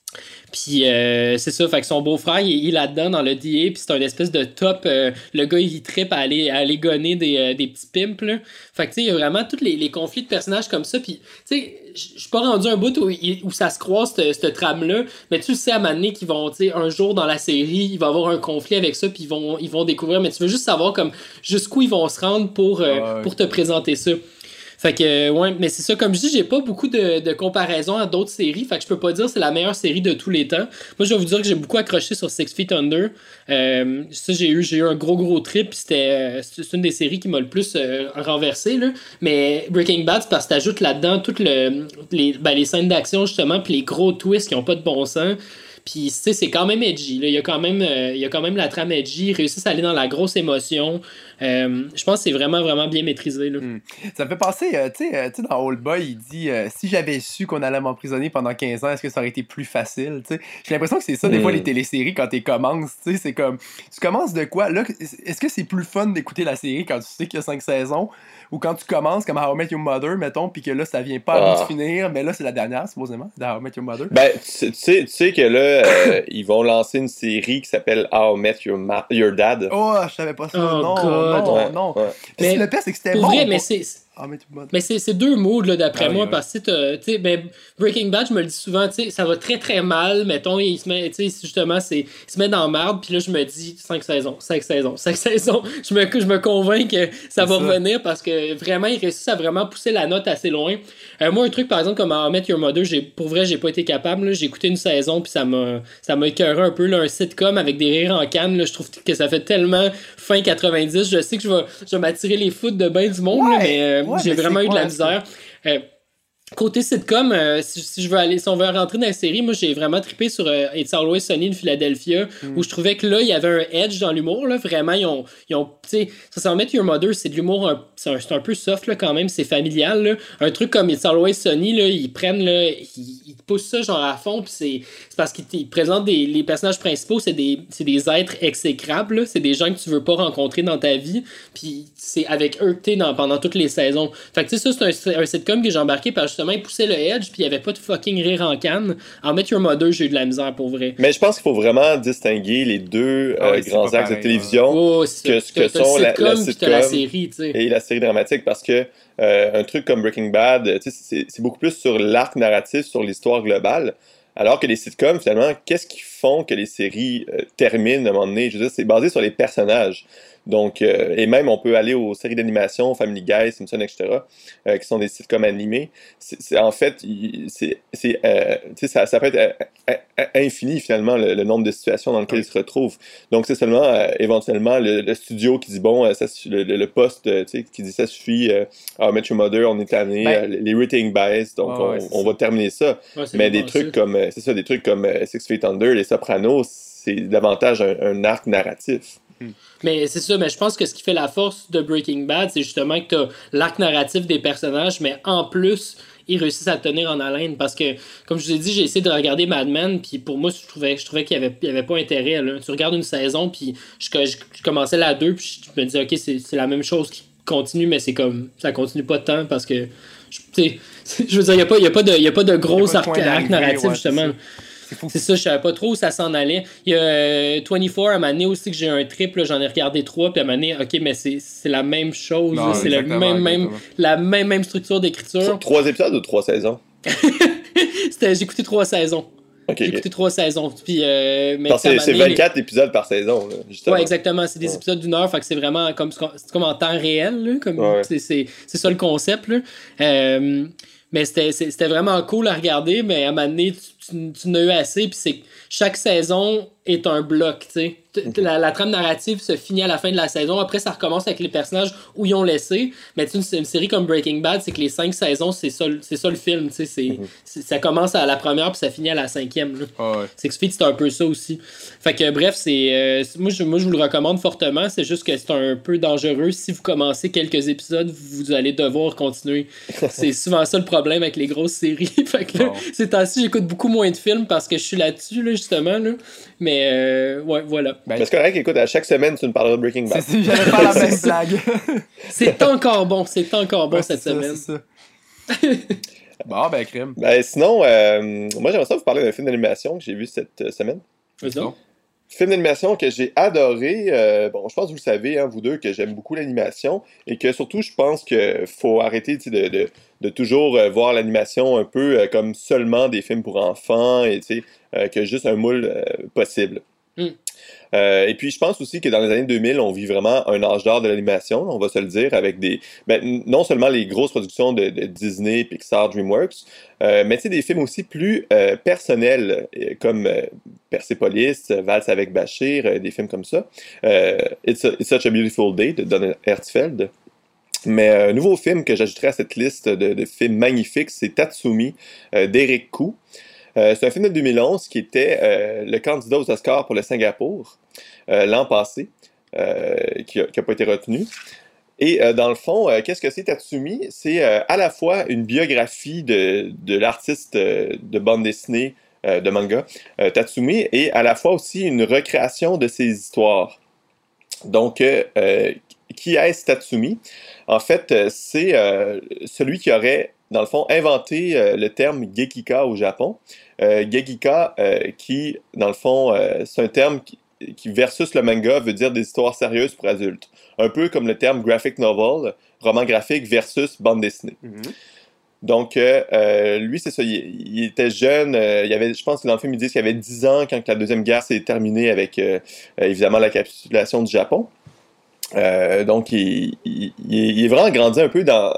Puis euh, c'est ça, fait que son beau-frère, il, il est là-dedans dans le D A, puis c'est un espèce de top. Euh, le gars, il trippe à aller, à aller gonner des, euh, des petits pimps, là. Fait que tu sais, il y a vraiment tous les, les conflits de personnages comme ça. Puis tu sais, je suis pas rendu un bout où, où ça se croise, cette, cette trame-là, mais tu sais à un moment donné qu'ils vont, tu sais, un jour dans la série, il va y avoir un conflit avec ça, puis ils vont, ils vont découvrir, mais tu veux juste savoir comme jusqu'où ils vont se rendre pour, euh, ouais. pour te présenter ça. Fait que, ouais, mais c'est ça, comme je dis, j'ai pas beaucoup de, de comparaisons à d'autres séries, fait que je peux pas dire que c'est la meilleure série de tous les temps. Moi, je vais vous dire que j'ai beaucoup accroché sur Six Feet Under. Euh, ça, j'ai eu, j'ai eu un gros, gros trip, pis c'était, c'est une des séries qui m'a le plus euh, renversé, là. Mais Breaking Bad, c'est parce que t'ajoutes là-dedans toutes le, les, ben, les scènes d'action, justement, puis les gros twists qui ont pas de bon sens. Puis, tu sais, c'est quand même edgy. Là. Il, y a quand même, euh, il y a quand même la trame edgy. Ils réussissent à aller dans la grosse émotion. Euh, je pense que c'est vraiment, vraiment bien maîtrisé. Là. Mm. Ça me fait penser, euh, tu sais, euh, dans Old Boy, il dit euh, si j'avais su qu'on allait m'emprisonner pendant quinze ans, est-ce que ça aurait été plus facile? T'sais? J'ai l'impression que c'est ça, des mm. fois, les téléséries, quand tu commences. C'est comme, tu commences de quoi? Là, est-ce que c'est plus fun d'écouter la série quand tu sais qu'il y a cinq saisons? Ou quand tu commences comme How I Met Your Mother, mettons, puis que là, ça vient pas à bout de finir, mais là, c'est la dernière, supposément, de How I Met Your Mother. Ben, tu sais, tu sais que là, euh, ils vont lancer une série qui s'appelle How I Met Your, Ma- Your Dad. Oh, je savais pas ça. Oh, non, God. non, ouais, non. Ouais. Mais le pire, c'est que c'était pour bon. Vrai, pour... mais c'est... Ah, mais, mais c'est, c'est deux moods là, d'après ah, moi, oui, oui. Parce que tu sais, ben, Breaking Bad, je me le dis souvent, ça va très très mal, mettons, il se met, justement, c'est, il se met dans la merde, puis là, je me dis cinq saisons, cinq saisons, cinq saisons, je me, je me convainc que ça c'est va ça. revenir parce que vraiment, ils réussissent à vraiment pousser la note assez loin. Euh, moi, un truc, par exemple, comme How I Met Your Mother, j'ai, pour vrai, j'ai pas été capable, là, j'ai écouté une saison, puis ça m'a, ça m'a écœuré un peu, là, un sitcom avec des rires en canne, là, je trouve que ça fait tellement fin quatre-vingt-dix, je sais que je vais, je vais m'attirer les foudres de ben du monde, ouais, là, mais euh, ouais, j'ai mais vraiment eu de la quoi, misère. Euh, côté sitcom, euh, si, si je veux aller, si on veut rentrer dans la série, moi j'ai vraiment trippé sur euh, It's Always Sunny in Philadelphia, mm. où je trouvais que là il y avait un edge dans l'humour, là, vraiment ils ont, ils ont, tu sais, ça s'en met Your Mother, c'est de l'humour, un, c'est, un, c'est un peu soft là quand même, c'est familial, là. Un truc comme It's Always Sunny là, ils prennent là, ils, ils poussent ça genre à fond, puis c'est, c'est parce qu'ils ils présentent des, les personnages principaux, c'est des, c'est des êtres exécrables, là. C'est des gens que tu veux pas rencontrer dans ta vie, puis c'est avec eux que t'es dans, pendant toutes les saisons. Fait que tu sais ça c'est un, un sitcom que j'ai embarqué parce que justement ils poussaient le edge, puis il n'y avait pas de fucking rire en canne. En Met Your Mother, j'ai eu de la misère pour vrai. Mais je pense qu'il faut vraiment distinguer les deux ah, euh, grands axes de télévision oh, que, que sont la, la sitcom la série, t'sais. Et la série dramatique, parce que euh, un truc comme Breaking Bad, c'est, c'est beaucoup plus sur l'arc narratif, sur l'histoire globale, alors que les sitcoms, finalement, qu'est-ce qui font que les séries euh, terminent à un moment donné? Je veux dire, c'est basé sur les personnages. Donc, euh, et même, on peut aller aux séries d'animation, Family Guy, Simpson, et cetera, euh, qui sont des sitcoms animés. C'est, c'est, en fait, c'est, c'est, euh, ça, ça peut être euh, euh, infini, finalement, le, le nombre de situations dans lesquelles ils se retrouvent. Donc, c'est seulement, euh, éventuellement, le, le studio qui dit, bon, ça, le, le poste euh, qui dit, ça suffit, euh, How I Met Your Mother, on est tanné, ben, euh, les rating bias, donc oh, ouais, on, on va terminer ça. Ouais, Mais des trucs, comme, euh, c'est ça, des trucs comme euh, Six Feet Under, Les Sopranos, c'est davantage un, un arc narratif. Mais c'est ça, mais je pense que ce qui fait la force de Breaking Bad, c'est justement que t'as l'arc narratif des personnages, mais en plus, ils réussissent à te tenir en haleine. Parce que, comme je vous ai dit, j'ai essayé de regarder Mad Men, puis pour moi, je trouvais, je trouvais qu'il n'y avait, il y avait pas intérêt. Là. Tu regardes une saison, puis je, je, je commençais la deux, puis je me disais, OK, c'est, c'est la même chose qui continue, mais c'est comme, ça continue pas tant, parce que, je, je veux dire, il n'y a, a pas de, y a pas de gros arc, arc narratif, ouais, justement. C'est, c'est ça, je savais pas trop où ça s'en allait. Il y a euh, vingt-quatre, à un moment donné aussi que j'ai un trip, là, j'en ai regardé trois, puis à un moment donné, ok, mais c'est, c'est la même chose, non, là, c'est la même, même, la même, même structure d'écriture. Trois épisodes ou trois saisons? C'était, j'ai écouté trois saisons. Okay, j'ai écouté okay. trois saisons. Puis, euh, mais c'est, c'est vingt-quatre les... épisodes par saison. Là, justement. Ouais, exactement. C'est des ouais. épisodes d'une heure, fait que c'est vraiment comme, c'est comme en temps réel. Là, comme, ouais. c'est, c'est, c'est ça le concept. Là. Euh, mais c'était, c'était vraiment cool à regarder, mais à un moment donné, tu, tu, tu n'as eu assez, puis c'est chaque saison est un bloc, tu sais. Okay. La, la trame narrative se finit à la fin de la saison. Après, ça recommence avec les personnages où ils ont laissé. Mais tu sais, une, une série comme Breaking Bad, c'est que les cinq saisons, c'est ça, c'est ça le film, tu sais. C'est, mm-hmm. c'est, ça commence à la première, puis ça finit à la cinquième. Là. Oh, ouais. Six Feet, c'est un peu ça aussi. Fait que bref, c'est, euh, moi, je, moi, je vous le recommande fortement. C'est juste que c'est un peu dangereux. Si vous commencez quelques épisodes, vous allez devoir continuer. C'est souvent ça le problème avec les grosses séries. Fait que là, oh. ces temps-ci, j'écoute beaucoup moins de films parce que je suis là-dessus, là, justement. Là. Mais euh, ouais, voilà. Ben, c'est correct, écoute, à chaque semaine, tu nous parleras de Breaking Bad. C'est, j'avais pas la même blague. C'est encore bon, c'est encore bon ouais, cette ça, semaine. C'est ça. Bon, ben, crime. Ben, sinon, euh, moi, j'aimerais ça vous parler d'un film d'animation que j'ai vu cette euh, semaine. Vas-y. Film d'animation que j'ai adoré. Euh, bon, je pense que vous le savez, hein, vous deux, que j'aime beaucoup l'animation et que surtout, je pense qu'il faut arrêter de, de, de toujours euh, voir l'animation un peu euh, comme seulement des films pour enfants et euh, que juste un moule euh, possible. Mm. Euh, et puis, je pense aussi que dans les années deux mille, on vit vraiment un âge d'or de l'animation, on va se le dire, avec des, ben, non seulement les grosses productions de, de Disney, Pixar, DreamWorks, euh, mais tu sais, des films aussi plus euh, personnels, euh, comme euh, Persepolis, Valse avec Bachir, euh, des films comme ça. Euh, It's, a, It's Such a Beautiful Day de Donald Hertzfeld. Mais un nouveau film que j'ajouterais à cette liste de, de films magnifiques, c'est Tatsumi euh, d'Eric Koo. Euh, c'est un film de deux mille onze qui était euh, le candidat aux Oscars pour le Singapour euh, l'an passé, euh, qui n'a pas été retenu. Et euh, dans le fond, euh, qu'est-ce que c'est Tatsumi? C'est euh, à la fois une biographie de, de l'artiste euh, de bande dessinée, euh, de manga, euh, Tatsumi, et à la fois aussi une recréation de ses histoires. Donc, euh, euh, qui est Tatsumi? En fait, euh, c'est euh, celui qui aurait, dans le fond, inventé euh, le terme Gekika au Japon. Euh, Gekika, euh, qui, dans le fond, euh, c'est un terme qui, qui, versus le manga, veut dire des histoires sérieuses pour adultes. Un peu comme le terme graphic novel, roman graphique versus bande dessinée. Mm-hmm. Donc, euh, euh, lui, c'est ça, il, il était jeune, euh, il avait, je pense que dans le film, ils disent qu'il avait dix ans quand la Deuxième Guerre s'est terminée avec, euh, évidemment, la capitulation du Japon. Euh, donc, il, il, il est vraiment grandi un peu dans...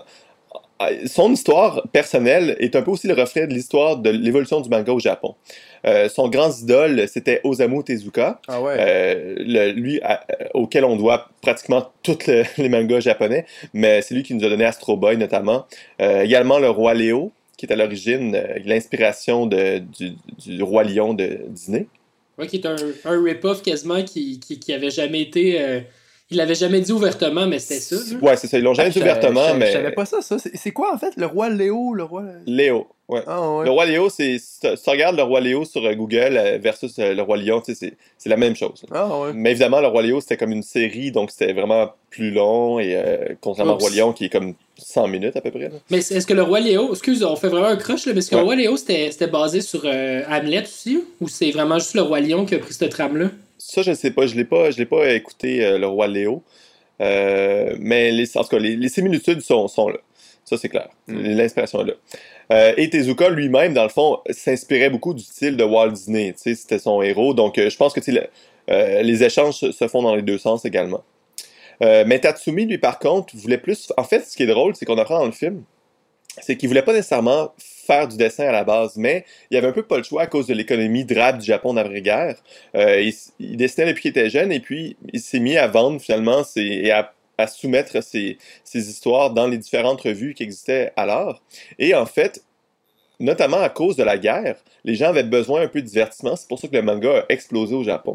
Son histoire personnelle est un peu aussi le reflet de l'histoire de l'évolution du manga au Japon. Euh, son grand idole, c'était Osamu Tezuka, ah ouais. euh, le, lui à, auquel on doit pratiquement tous le, les mangas japonais, mais c'est lui qui nous a donné Astro Boy notamment. Euh, également le roi Léo, qui est à l'origine euh, l'inspiration de, du, du roi lion de Disney. Ouais, qui est un, un rip-off quasiment qui, qui, qui avait jamais été... Euh... Il l'avait jamais dit ouvertement, mais c'était ça. Là. Ouais, c'est ça. Ils l'ont jamais ah, dit ouvertement, je, mais... Je savais pas ça, ça. C'est, c'est quoi, en fait, le roi Léo? Le roi... Léo, ouais. Ah, ouais. Le roi Léo, c'est... Si tu regardes le roi Léo sur Google versus le roi lion, tu sais, c'est, c'est la même chose. Ah, ouais. Mais évidemment, le roi Léo, c'était comme une série, donc c'était vraiment plus long, et euh, contrairement Oups. au roi lion, qui est comme cent minutes à peu près. Là. Mais est-ce que le roi Léo... Excuse, on fait vraiment un crush, là, mais est-ce que ouais. le roi Léo, c'était, c'était basé sur euh, Hamlet aussi? Ou c'est vraiment juste le roi lion qui a pris cette trame-là? Ça, je ne sais pas. Je l'ai pas, je l'ai pas écouté, euh, le roi Léo. Euh, mais les, en tout cas, les, les similitudes sont, sont là. Ça, c'est clair. Mm. L'inspiration est là. Euh, et Tezuka lui-même, dans le fond, s'inspirait beaucoup du style de Walt Disney. C'était son héros. Donc, euh, je pense que le, euh, les échanges se, se font dans les deux sens également. Euh, mais Tatsumi, lui, par contre, voulait plus... En fait, ce qui est drôle, c'est qu'on apprend dans le film, c'est qu'il voulait pas nécessairement faire du dessin à la base, mais il avait un peu pas le choix à cause de l'économie drabe du Japon d'après-guerre. Euh, il, il dessinait depuis qu'il était jeune et puis il s'est mis à vendre finalement ses, et à, à soumettre ses, ses histoires dans les différentes revues qui existaient alors. Et en fait, notamment à cause de la guerre, les gens avaient besoin un peu de divertissement. C'est pour ça que le manga a explosé au Japon.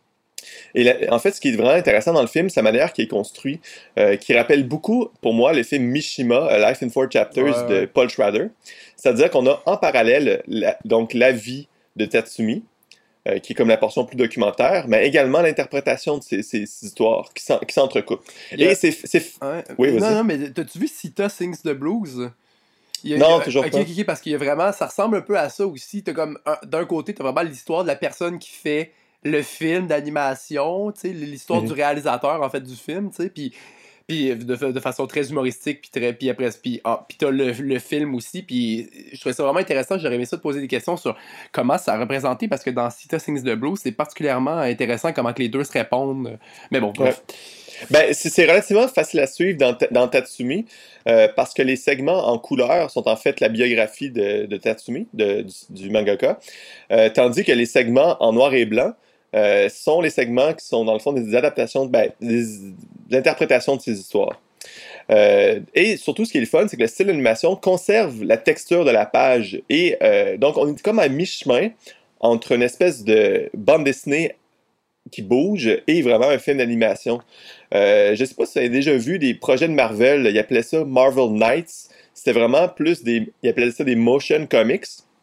Et la, en fait, ce qui est vraiment intéressant dans le film, c'est la manière qu'il est construit, euh, qui rappelle beaucoup, pour moi, le film Mishima, A Life in Four Chapters ouais. de Paul Schrader. C'est-à-dire qu'on a en parallèle la, donc la vie de Tatsumi, euh, qui est comme la portion plus documentaire, mais également l'interprétation de ces, ces, ces histoires qui, s'en, qui s'entrecoupent. Yeah. Et c'est... c'est... Ouais. Oui, vas-y. Non, non, mais t'as-tu vu Sita Sings the Blues? Il y a, non, il y a, toujours okay, pas. Okay, okay, parce qu'il y a vraiment... Ça ressemble un peu à ça aussi. T'as comme... Un, d'un côté, t'as vraiment l'histoire de la personne qui fait... le film d'animation, tu sais, l'histoire mm-hmm. du réalisateur, en fait, du film, tu sais, puis puis de, de façon très humoristique, puis très puis après puis ah, puis t'as le, le film aussi, puis je trouvais ça vraiment intéressant. J'aurais aimé ça de poser des questions sur comment ça a représenté, parce que dans Sita Sings the Blues, c'est particulièrement intéressant comment que les deux se répondent. Mais bon, bref. Ouais. Ben, c'est, c'est relativement facile à suivre dans, dans Tatsumi, euh, parce que les segments en couleur sont en fait la biographie de, de Tatsumi, de, du, du mangaka, euh, tandis que les segments en noir et blanc Euh, sont les segments qui sont dans le fond des adaptations, ben, des, des interprétations de ces histoires. Euh, et surtout, ce qui est le fun, c'est que le style d'animation conserve la texture de la page. Et euh, donc, on est comme à mi-chemin entre une espèce de bande dessinée qui bouge et vraiment un film d'animation. Euh, je sais pas si vous avez déjà vu des projets de Marvel, ils appelaient ça Marvel Knights. C'était vraiment plus des... Ils appelaient ça des motion comics.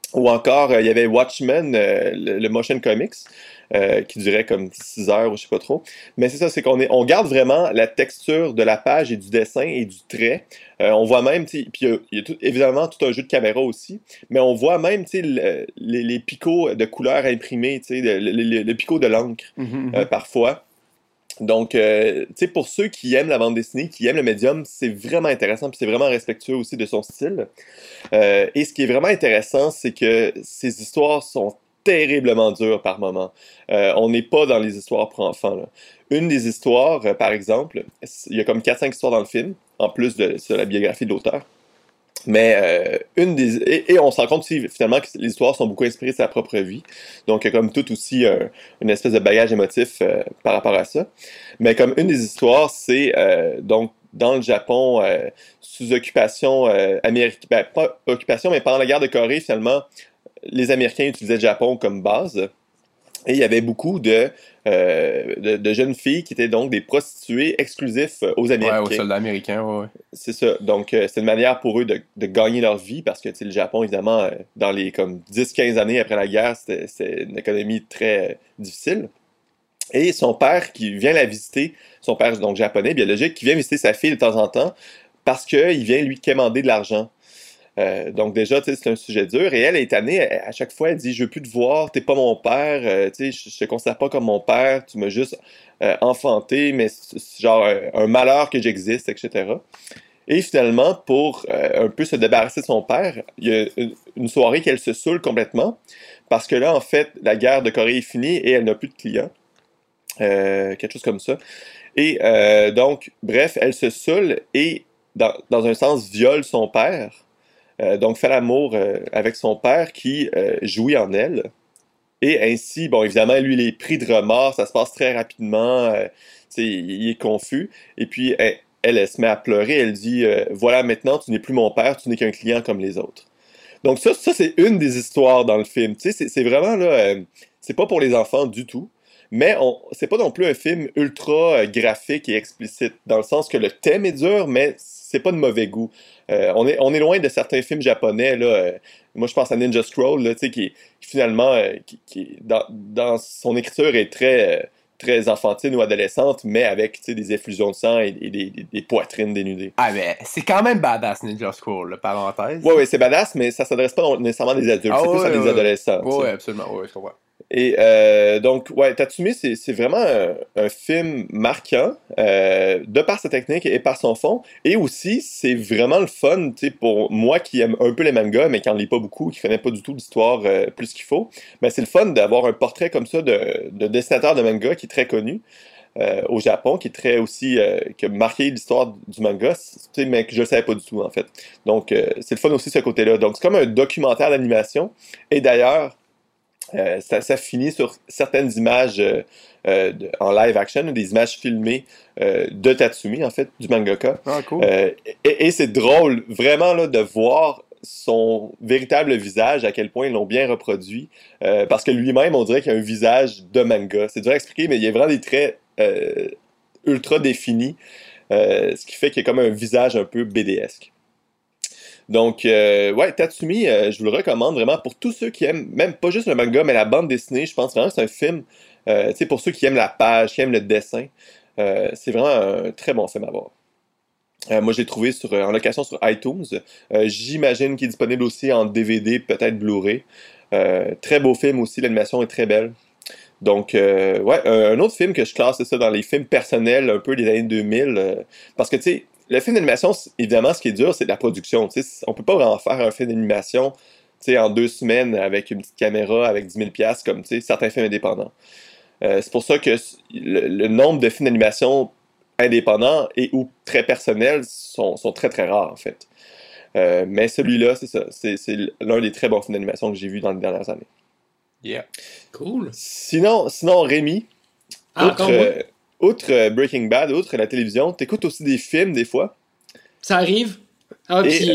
Ou encore, euh, il y avait Watchmen, euh, le, le motion comics, euh, qui durait comme six heures ou je sais pas trop. Mais c'est ça, c'est qu'on est, on garde vraiment la texture de la page et du dessin et du trait. Euh, on voit même, puis il y a, y a tout, évidemment tout un jeu de caméra aussi, mais on voit même le, les, les picots de couleurs imprimés, le, le, le, le picot de l'encre, mm-hmm. euh, parfois. Donc, euh, tu sais, pour ceux qui aiment la bande dessinée, qui aiment le médium, c'est vraiment intéressant, puis c'est vraiment respectueux aussi de son style. Euh, et ce qui est vraiment intéressant, c'est que ces histoires sont terriblement dures par moments. Euh, on n'est pas dans les histoires pour enfants, là. Une des histoires, euh, par exemple, il y a comme quatre cinq histoires dans le film, en plus de, de la biographie de l'auteur. Mais euh, une des et, et on se rend compte aussi finalement que les histoires sont beaucoup inspirées de sa propre vie, donc il y a comme tout aussi euh, une espèce de bagage émotif euh, par rapport à ça. Mais comme une des histoires, c'est euh, donc dans le Japon euh, sous occupation euh, américaine, ben, pas occupation, mais pendant la guerre de Corée finalement, les Américains utilisaient le Japon comme base. Et il y avait beaucoup de, euh, de, de jeunes filles qui étaient donc des prostituées exclusifs aux Américains. Ouais, aux soldats américains, ouais, ouais. C'est ça. Donc, euh, c'est une manière pour eux de, de gagner leur vie parce que, tu sais, le Japon, évidemment, euh, dans les comme dix quinze années après la guerre, c'était, c'était une économie très euh, difficile. Et son père qui vient la visiter, son père, donc japonais, biologique, qui vient visiter sa fille de temps en temps parce qu'il vient lui quémander de l'argent. Euh, donc déjà, tu sais, c'est un sujet dur. Et elle est tannée, à chaque fois, elle dit « Je veux plus te voir, t'es pas mon père, euh, tu sais, je, je te considère pas comme mon père, tu m'as juste euh, enfanté, mais c'est genre un, un malheur que j'existe, et cetera » Et finalement, pour euh, un peu se débarrasser de son père, il y a une, une soirée qu'elle se saoule complètement, parce que là, en fait, la guerre de Corée est finie et elle n'a plus de clients. Euh, quelque chose comme ça. Et euh, donc, bref, elle se saoule et, dans, dans un sens, viole son père. Euh, donc, fait l'amour euh, avec son père qui euh, jouit en elle. Et ainsi, bon, évidemment, lui, il est pris de remords, ça se passe très rapidement, euh, il, il est confus. Et puis, elle, elle, elle se met à pleurer, elle dit euh, « Voilà, maintenant, tu n'es plus mon père, tu n'es qu'un client comme les autres. » Donc ça, ça c'est une des histoires dans le film. Tu sais, c'est, c'est vraiment, là, euh, c'est pas pour les enfants du tout. Mais on, c'est pas non plus un film ultra euh, graphique et explicite, dans le sens que le thème est dur, mais c'est pas de mauvais goût. Euh, on, est, on est loin de certains films japonais, là. Euh, moi, je pense à Ninja Scroll, là, qui, qui finalement, euh, qui, qui, dans, dans son écriture est très, euh, très enfantine ou adolescente, mais avec des effusions de sang et, et des, des, des poitrines dénudées. Ah, mais c'est quand même badass, Ninja Scroll, là, parenthèse. Oui, oui, c'est badass, mais ça s'adresse pas nécessairement à des adultes, ah, c'est ouais, plus à des ouais, adolescents. Oui, ouais, absolument, oui, je comprends. Et euh, donc, ouais, Tatsumi, c'est, c'est vraiment un, un film marquant, euh, de par sa technique et par son fond. Et aussi, c'est vraiment le fun, tu sais, pour moi qui aime un peu les mangas, mais qui en lit pas beaucoup, qui connaît pas du tout l'histoire euh, plus qu'il faut. Ben, c'est le fun d'avoir un portrait comme ça de, de dessinateur de manga qui est très connu euh, au Japon, qui est très aussi, euh, qui a marqué l'histoire du manga, tu sais, mais que je le savais pas du tout, en fait. Donc, euh, c'est le fun aussi, ce côté-là. Donc, c'est comme un documentaire d'animation. Et d'ailleurs, Euh, ça, ça finit sur certaines images euh, euh, de, en live action, des images filmées euh, de Tatsumi, en fait, du mangaka. Ah, cool. Euh, et, et c'est drôle, vraiment, là, de voir son véritable visage, à quel point ils l'ont bien reproduit. Euh, parce que lui-même, on dirait qu'il a un visage de manga. C'est dur à expliquer, mais il y a vraiment des traits euh, ultra définis, euh, ce qui fait qu'il y a comme un visage un peu B D-esque. Donc, euh, ouais, Tatsumi, euh, je vous le recommande vraiment pour tous ceux qui aiment, même pas juste le manga, mais la bande dessinée. Je pense vraiment que c'est un film, euh, tu sais, pour ceux qui aiment la page, qui aiment le dessin. Euh, c'est vraiment un très bon film à voir. Euh, moi, je l'ai trouvé sur, en location sur iTunes. Euh, j'imagine qu'il est disponible aussi en D V D, peut-être Blu-ray. Euh, très beau film aussi, l'animation est très belle. Donc, euh, ouais, un, un autre film que je classe, c'est ça, dans les films personnels un peu des années deux mille. Euh, parce que, tu sais, le film d'animation, évidemment, ce qui est dur, c'est la production. Tu sais, on peut pas vraiment faire un film d'animation, tu sais, en deux semaines avec une petite caméra, avec dix mille dollars, comme, tu sais, certains films indépendants. Euh, c'est pour ça que le, le nombre de films d'animation indépendants et ou très personnels sont, sont très, très rares, en fait. Euh, mais celui-là, c'est ça. C'est, c'est l'un des très bons films d'animation que j'ai vu dans les dernières années. Yeah. Cool. Sinon, sinon Rémi, ah, outre, euh, outre Breaking Bad, outre la télévision, t'écoutes aussi des films des fois? Ça arrive. Ah, Et, puis...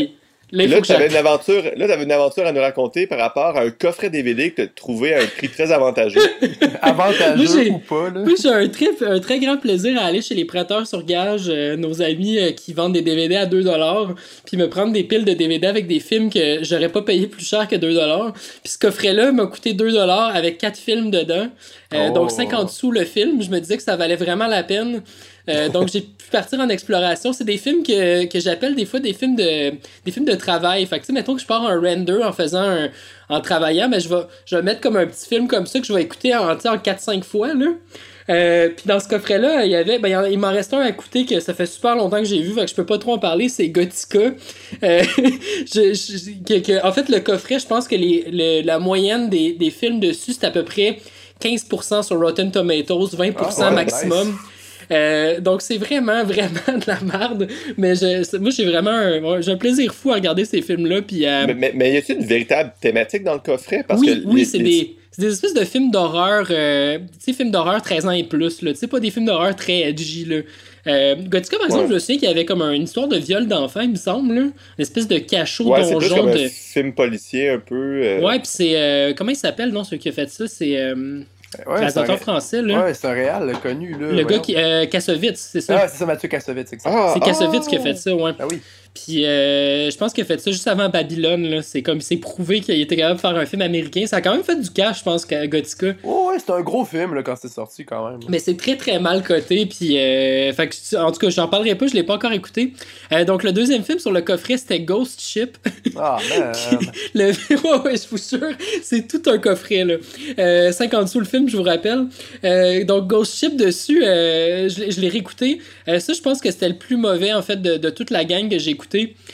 Là, là tu avais une aventure, là, t'avais une aventure à nous raconter par rapport à un coffret D V D que tu as trouvé à un prix très avantageux. Avantageux ou pas, là. Oui, j'ai un très, un très grand plaisir à aller chez les prêteurs sur gage, euh, nos amis euh, qui vendent des D V D à deux dollars, puis me prendre des piles de D V D avec des films que j'aurais pas payé plus cher que deux dollars. Puis ce coffret-là m'a coûté deux dollars avec quatre films dedans. Euh, Oh. Donc cinquante sous le film. Je me disais que ça valait vraiment la peine. Euh, donc j'ai pu partir en exploration. C'est des films que, que j'appelle des fois des films de des films de travail. Fait que tu sais, mettons que je pars un render en faisant un, en travaillant, mais je vais je vais mettre comme un petit film comme ça que je vais écouter en, en quatre cinq fois là. Euh, puis dans ce coffret-là, il y avait, ben, il, en, il m'en reste un à écouter que ça fait super longtemps que j'ai vu, fait que je peux pas trop en parler, c'est Gothica. Euh, je, je, que, que, en fait, le coffret, je pense que les, le, la moyenne des, des films dessus, c'est à peu près quinze pour cent sur Rotten Tomatoes, vingt pour cent Ah, ouais, maximum. nice. Euh, donc c'est vraiment vraiment de la merde, mais je, moi j'ai vraiment un, j'ai un plaisir fou à regarder ces films là puis euh... mais, mais, mais y a-t-il une véritable thématique dans le coffret? Parce oui que oui les, c'est les... des c'est des espèces de films d'horreur, euh, tu sais, films d'horreur treize ans et plus, là. Tu sais, pas des films d'horreur très edgy, là. Euh, Gothica, par exemple, ouais. Je me souviens qu'il y avait comme une histoire de viol d'enfant, il me semble, là. Une espèce de cachot ouais, donjon. C'est plus comme de... un film policier, un peu. Euh... Ouais, pis c'est... Euh, comment il s'appelle, non, celui qui a fait ça? C'est... Euh... Ouais, réalisateur français, là. Ouais, c'est un réal, là, connu, là. Le voyons. gars qui... Euh, Kassovitz, c'est ça? Ah, c'est ça, Mathieu Kassovitz, c'est ça. Ah, c'est Kassovitz ah, qui a fait ça, ouais. Ah oui. Puis euh, je pense qu'il a fait ça juste avant Babylone, là. C'est comme, c'est prouvé qu'il était capable de faire un film américain. Ça a quand même fait du cash, je pense, qu'à Gothica. Oh ouais, c'est un gros film, là, quand c'est sorti, quand même. Mais c'est très, très mal coté, puis euh, fait que, en tout cas, j'en parlerai pas, je l'ai pas encore écouté. Euh, donc, le deuxième film sur le coffret, c'était Ghost Ship. Ah, man! le... ouais, ouais, je vous jure, c'est tout un coffret, là. Euh, cinquante sous le film, je vous rappelle. Euh, donc, Ghost Ship, dessus, euh, je, je l'ai réécouté. Euh, ça, je pense que c'était le plus mauvais, en fait, de, de toute la gang que j'ai écouté.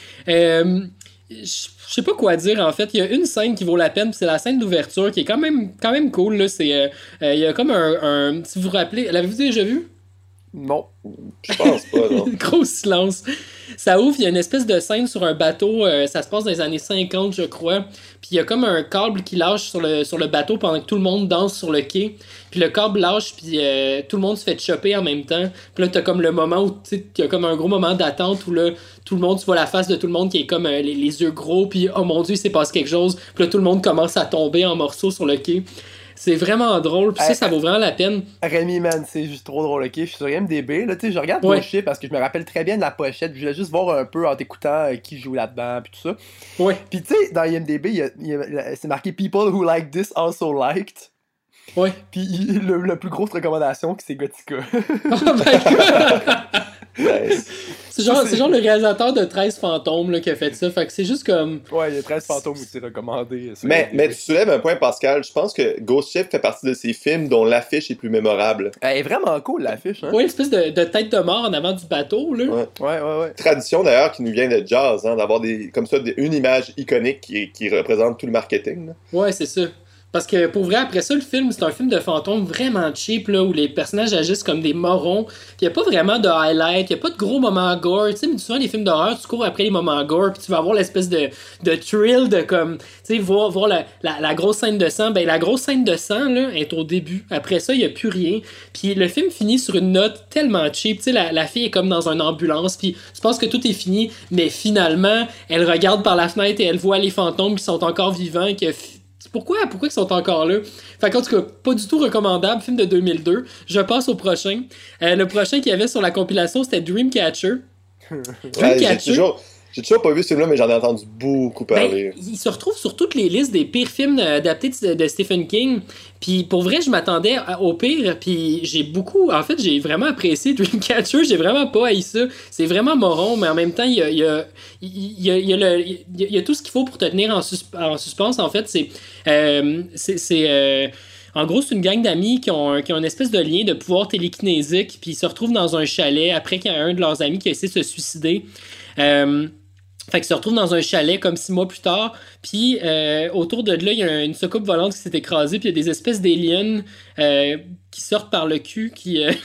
Euh, je sais pas quoi dire en fait. Il y a une scène qui vaut la peine, c'est la scène d'ouverture qui est quand même, quand même cool. Là. C'est, euh, euh, il y a comme un, un. Si vous vous rappelez, l'avez-vous déjà vu? Non. Je pense pas, non. Gros silence. Ça ouvre, il y a une espèce de scène sur un bateau, euh, ça se passe dans les années cinquante, je crois. Puis il y a comme un câble qui lâche sur le, sur le bateau pendant que tout le monde danse sur le quai. Puis le câble lâche, puis euh, tout le monde se fait choper en même temps. Puis là, t'as comme le moment où, tu sais, il y a comme un gros moment d'attente où là, tout le monde, tu vois la face de tout le monde qui est comme euh, les, les yeux gros, puis oh mon Dieu, il s'est passé quelque chose. Puis là, tout le monde commence à tomber en morceaux sur le quai. C'est vraiment drôle, puis ça, ça vaut vraiment la peine. Rémi, man, c'est juste trop drôle, ok? Je suis sur I M D B, là, tu sais, je regarde ouais. Ghost Ship parce que je me rappelle très bien de la pochette, je voulais juste voir un peu en t'écoutant euh, qui joue là-dedans, puis tout ça. Ouais. Puis tu sais, dans I M D B, y a, y a, c'est marqué « People who like this also liked ». Ouais. Puis le, le plus grosse recommandation, c'est Gothica. Oh my god! Nice. C'est genre, c'est genre le réalisateur de treize fantômes là, qui a fait ça. Fait que c'est juste comme. Ouais, il y a treize fantômes aussi recommandés. Mais, mais tu soulèves un point, Pascal. Je pense que Ghost Ship fait partie de ces films dont l'affiche est plus mémorable. Elle est vraiment cool, l'affiche. Hein? Ouais, une espèce de, de tête de mort en avant du bateau. Là. Ouais, ouais, ouais. ouais. Tradition d'ailleurs qui nous vient de jazz, hein, d'avoir des, comme ça des, une image iconique qui, qui représente tout le marketing. Là. Ouais, c'est ça. Parce que pour vrai, après ça, le film, c'est un film de fantômes vraiment cheap, là, où les personnages agissent comme des morons. Puis y a pas vraiment de highlight, y a pas de gros moments gore. Tu sais, mais souvent, les films d'horreur, tu cours après les moments gore, puis tu vas avoir l'espèce de, de thrill de comme, tu sais, voir, voir la, la, la grosse scène de sang. Ben, la grosse scène de sang, là, est au début. Après ça, y a plus rien. Puis le film finit sur une note tellement cheap. Tu sais, la, la fille est comme dans une ambulance, puis tu penses que tout est fini, mais finalement, elle regarde par la fenêtre et elle voit les fantômes qui sont encore vivants et que. Pourquoi? Pourquoi ils sont encore là? Fait qu'en tout cas, pas du tout recommandable, film de deux mille deux. Je passe au prochain. Euh, le prochain qu'il y avait sur la compilation, c'était Dreamcatcher. Dreamcatcher. Ouais, j'ai, toujours, j'ai toujours pas vu ce film-là, mais j'en ai entendu beaucoup parler. Ben, il se retrouve sur toutes les listes des pires films adaptés de, de Stephen King. Puis pour vrai, je m'attendais au pire. Puis j'ai beaucoup... En fait, j'ai vraiment apprécié Dreamcatcher. J'ai vraiment pas haï ça. C'est vraiment moron, mais en même temps, il y a, il y a, il y a, il y a, le, il y a tout ce qu'il faut pour te tenir en, sus- en suspens. En fait, c'est... Euh, c'est... c'est euh, en gros, c'est une gang d'amis qui ont, qui ont une espèce de lien de pouvoir télékinésique, puis ils se retrouvent dans un chalet après qu'il y a un de leurs amis qui a essayé de se suicider. Euh, fait qu'ils se retrouvent dans un chalet comme six mois plus tard, puis euh, autour de là, il y a une soucoupe volante qui s'est écrasée, puis il y a des espèces d'aliens euh, qui sortent par le cul, qui... Euh...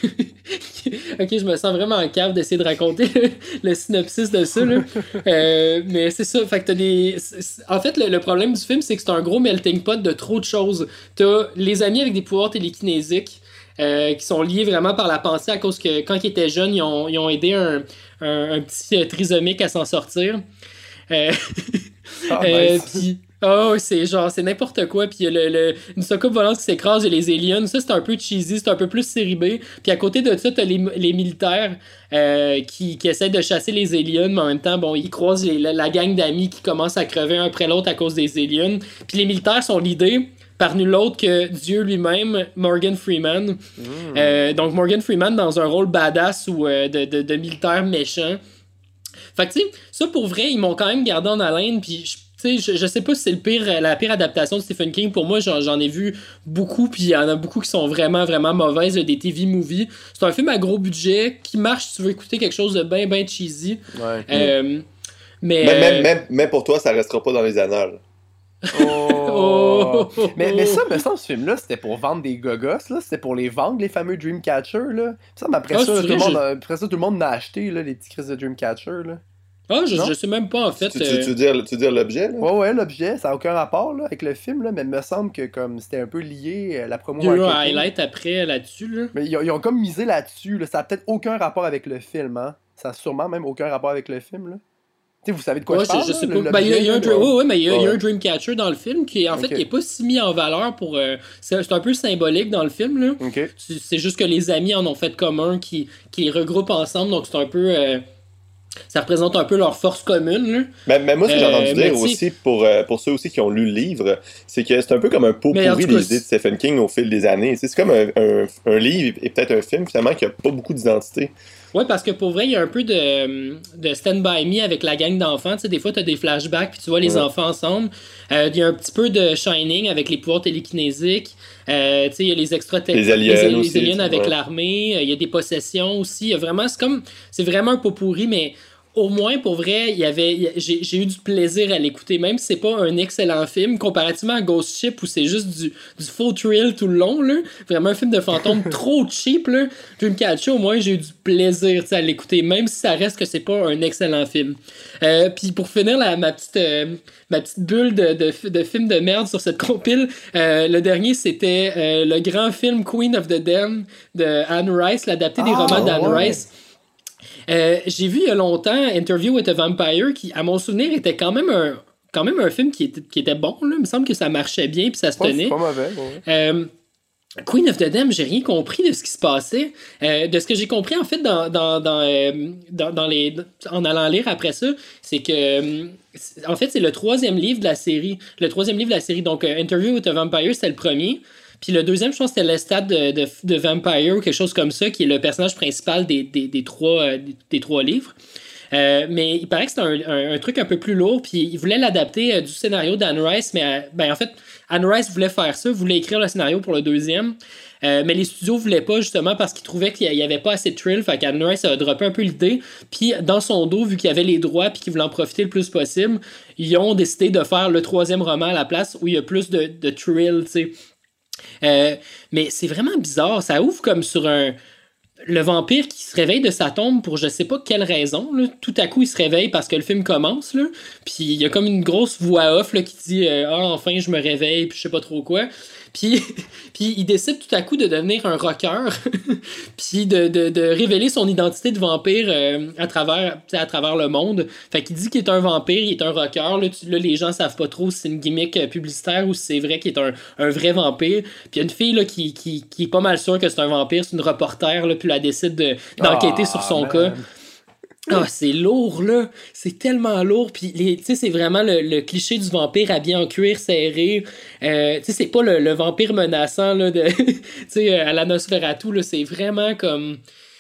ok, je me sens vraiment en cave d'essayer de raconter le, le synopsis de ça, là. Euh, mais c'est ça, fait que t'as des... En fait, le, le problème du film, c'est que c'est un gros melting pot de trop de choses. T'as les amis avec des pouvoirs télékinésiques, Euh, qui sont liés vraiment par la pensée à cause que quand ils étaient jeunes, ils ont, ils ont aidé un, un, un petit trisomique à s'en sortir. Euh, Ah, euh, nice. puis, oh, c'est genre, c'est n'importe quoi. Puis il y a le, le, une soucoupe volante qui s'écrase, il y a les aliens. Ça, c'est un peu cheesy, c'est un peu plus série B. Puis à côté de ça, t'as les, les militaires euh, qui, qui essaient de chasser les aliens, mais en même temps, bon, ils croisent les, la, la gang d'amis qui commencent à crever un après l'autre à cause des aliens. Puis les militaires sont l'idée par nul autre que Dieu lui-même, Morgan Freeman. Mm. Euh, donc Morgan Freeman dans un rôle badass ou euh, de, de, de militaire méchant. Fait que tu sais, ça pour vrai, ils m'ont quand même gardé en haleine, puis tu sais, je, je sais pas si c'est le pire, la pire adaptation de Stephen King. Pour moi, j'en, j'en ai vu beaucoup, puis il y en a beaucoup qui sont vraiment, vraiment mauvaises, là, des T V movies. C'est un film à gros budget qui marche si tu veux écouter quelque chose de bien, bien cheesy. Ouais. Euh, mais, Même, euh, même, même, même pour toi, ça restera pas dans les annales. Oh. Oh. mais, mais ça, me semble, ce film-là, c'était pour vendre des gogos, là. C'était pour les vendre, les fameux Dreamcatcher, là. Ça, mais après, Ah, ça, c'est tout le vrai, monde, je- a- après ça, tout le monde l'a acheté, là, les petits crises de Dreamcatcher, là. Ah, je, Non? je sais même pas, en fait. Tu, tu, euh, tu veux dire, tu veux dire l'objet, là? Ouais, ouais, l'objet, ça n'a aucun rapport, là, avec le film, là, mais il me semble que, comme, c'était un peu lié, euh, la promo Il y a eu un marketing. highlight après là-dessus, là. Mais ils ont, ils ont comme misé là-dessus, là. Ça a peut-être aucun rapport avec le film, hein. Ça a sûrement même aucun rapport avec le film, là. Tu sais, vous savez de quoi Ouais, je parle, je, je là, sais le- pas. Ben, il y a, il y a un, l'objet, dream- là? ouais, ouais, mais il y a, il y a Ouais. un Dreamcatcher dans le film qui, en fait, Ok. qui est pas si mis en valeur pour. euh, c'est, c'est un peu symbolique dans le film, là. Ok. C'est c'est juste que les amis en ont fait commun qui, qui les regroupent ensemble, donc c'est un peu. euh, ça représente un peu leur force commune, là. Mais, mais moi, ce que j'ai Euh, entendu mais dire tu sais- aussi, pour, euh, pour ceux aussi qui ont lu le livre, c'est que c'est un peu comme un pot Mais en pourri tout cas, des idées de Stephen King au fil des années. Tu sais, c'est comme un, un, un livre et peut-être un film, finalement, qui a pas beaucoup d'identité. Ouais, parce que pour vrai, il y a un peu de, de Stand By Me avec la gang d'enfants. Tu sais, des fois, t'as des flashbacks, puis tu vois les Ouais. enfants ensemble. Euh, Il y a un petit peu de Shining avec les pouvoirs télékinésiques. Euh, tu sais, il y a les extraterrestres. Les aliens les, aussi, les aliens avec ouais. l'armée. Euh, Il y a des possessions aussi. Il y a vraiment, c'est comme, c'est vraiment un pot pourri, mais au moins, pour vrai, il y avait, il y a- j'ai, j'ai eu du plaisir à l'écouter, même si c'est pas un excellent film, comparativement à Ghost Ship où c'est juste du, du faux thrill tout le long, là. Vraiment un film de fantôme trop cheap, là. Dreamcatcher, au moins, j'ai eu du plaisir, tu sais, à l'écouter, même si ça reste que c'est pas un excellent film. Euh, Puis pour finir la, ma petite euh, ma petite bulle de, de, de film de merde sur cette compile, euh, le dernier c'était euh, le grand film Queen of the Damned de Anne Rice, l'adapté des Ah, romans d'Anne ouais. Rice. Euh, j'ai vu il y a longtemps Interview with a Vampire qui, à mon souvenir, était quand même un, quand même un film qui était, qui était bon. Là. Il me semble que ça marchait bien puis ça se Pas, tenait. c'est pas mauvais, ouais. Euh, Queen of the Damned, j'ai rien compris de ce qui se passait. Euh, de ce que j'ai compris, en fait, dans, dans, dans, euh, dans, dans les, en allant lire après ça, c'est que, euh, c'est- en fait, c'est le troisième livre de la série. Le troisième livre de la série. Donc, euh, Interview with a Vampire, c'était le premier. Puis le deuxième, je pense que c'était Lestat de, de, de Vampire ou quelque chose comme ça, qui est le personnage principal des, des, des, trois, euh, des, des trois livres. Euh, mais il paraît que c'était un, un, un truc un peu plus lourd, puis il voulait l'adapter euh, du scénario d'Anne Rice, mais euh, ben, en fait, Anne Rice voulait faire ça, voulait écrire le scénario pour le deuxième, euh, mais les studios voulaient pas justement parce qu'ils trouvaient qu'il y avait pas assez de thrill, fait qu'Anne Rice a droppé un peu l'idée, puis dans son dos, vu qu'il y avait les droits puis qu'il voulait en profiter le plus possible, ils ont décidé de faire le troisième roman à la place où il y a plus de, de thrill, tu sais. Euh, mais c'est vraiment bizarre, ça ouvre comme sur un... Le vampire qui se réveille de sa tombe pour je sais pas quelle raison. Là. Tout à coup, il se réveille parce que le film commence. Là. Puis il y a comme une grosse voix off là, qui dit euh, Ah, enfin, je me réveille, puis je sais pas trop quoi. Puis, puis il décide tout à coup de devenir un rocker, puis de, de, de révéler son identité de vampire euh, à, travers, à travers le monde. Fait qu'il dit qu'il est un vampire, il est un rocker. Là, tu, là les gens savent pas trop si c'est une gimmick euh, publicitaire ou si c'est vrai qu'il est un, un vrai vampire. Puis il y a une fille là, qui, qui, qui est pas mal sûre que c'est un vampire, c'est une reporter, là, puis elle décide de, d'enquêter Ah, sur son man. cas. Ah, c'est lourd, là. C'est tellement lourd. Puis, tu sais, c'est vraiment le, le cliché du vampire habillé en cuir serré. Euh, tu sais, c'est pas le, le vampire menaçant, là, de, tu sais, à la Nosferatu, là. C'est vraiment comme...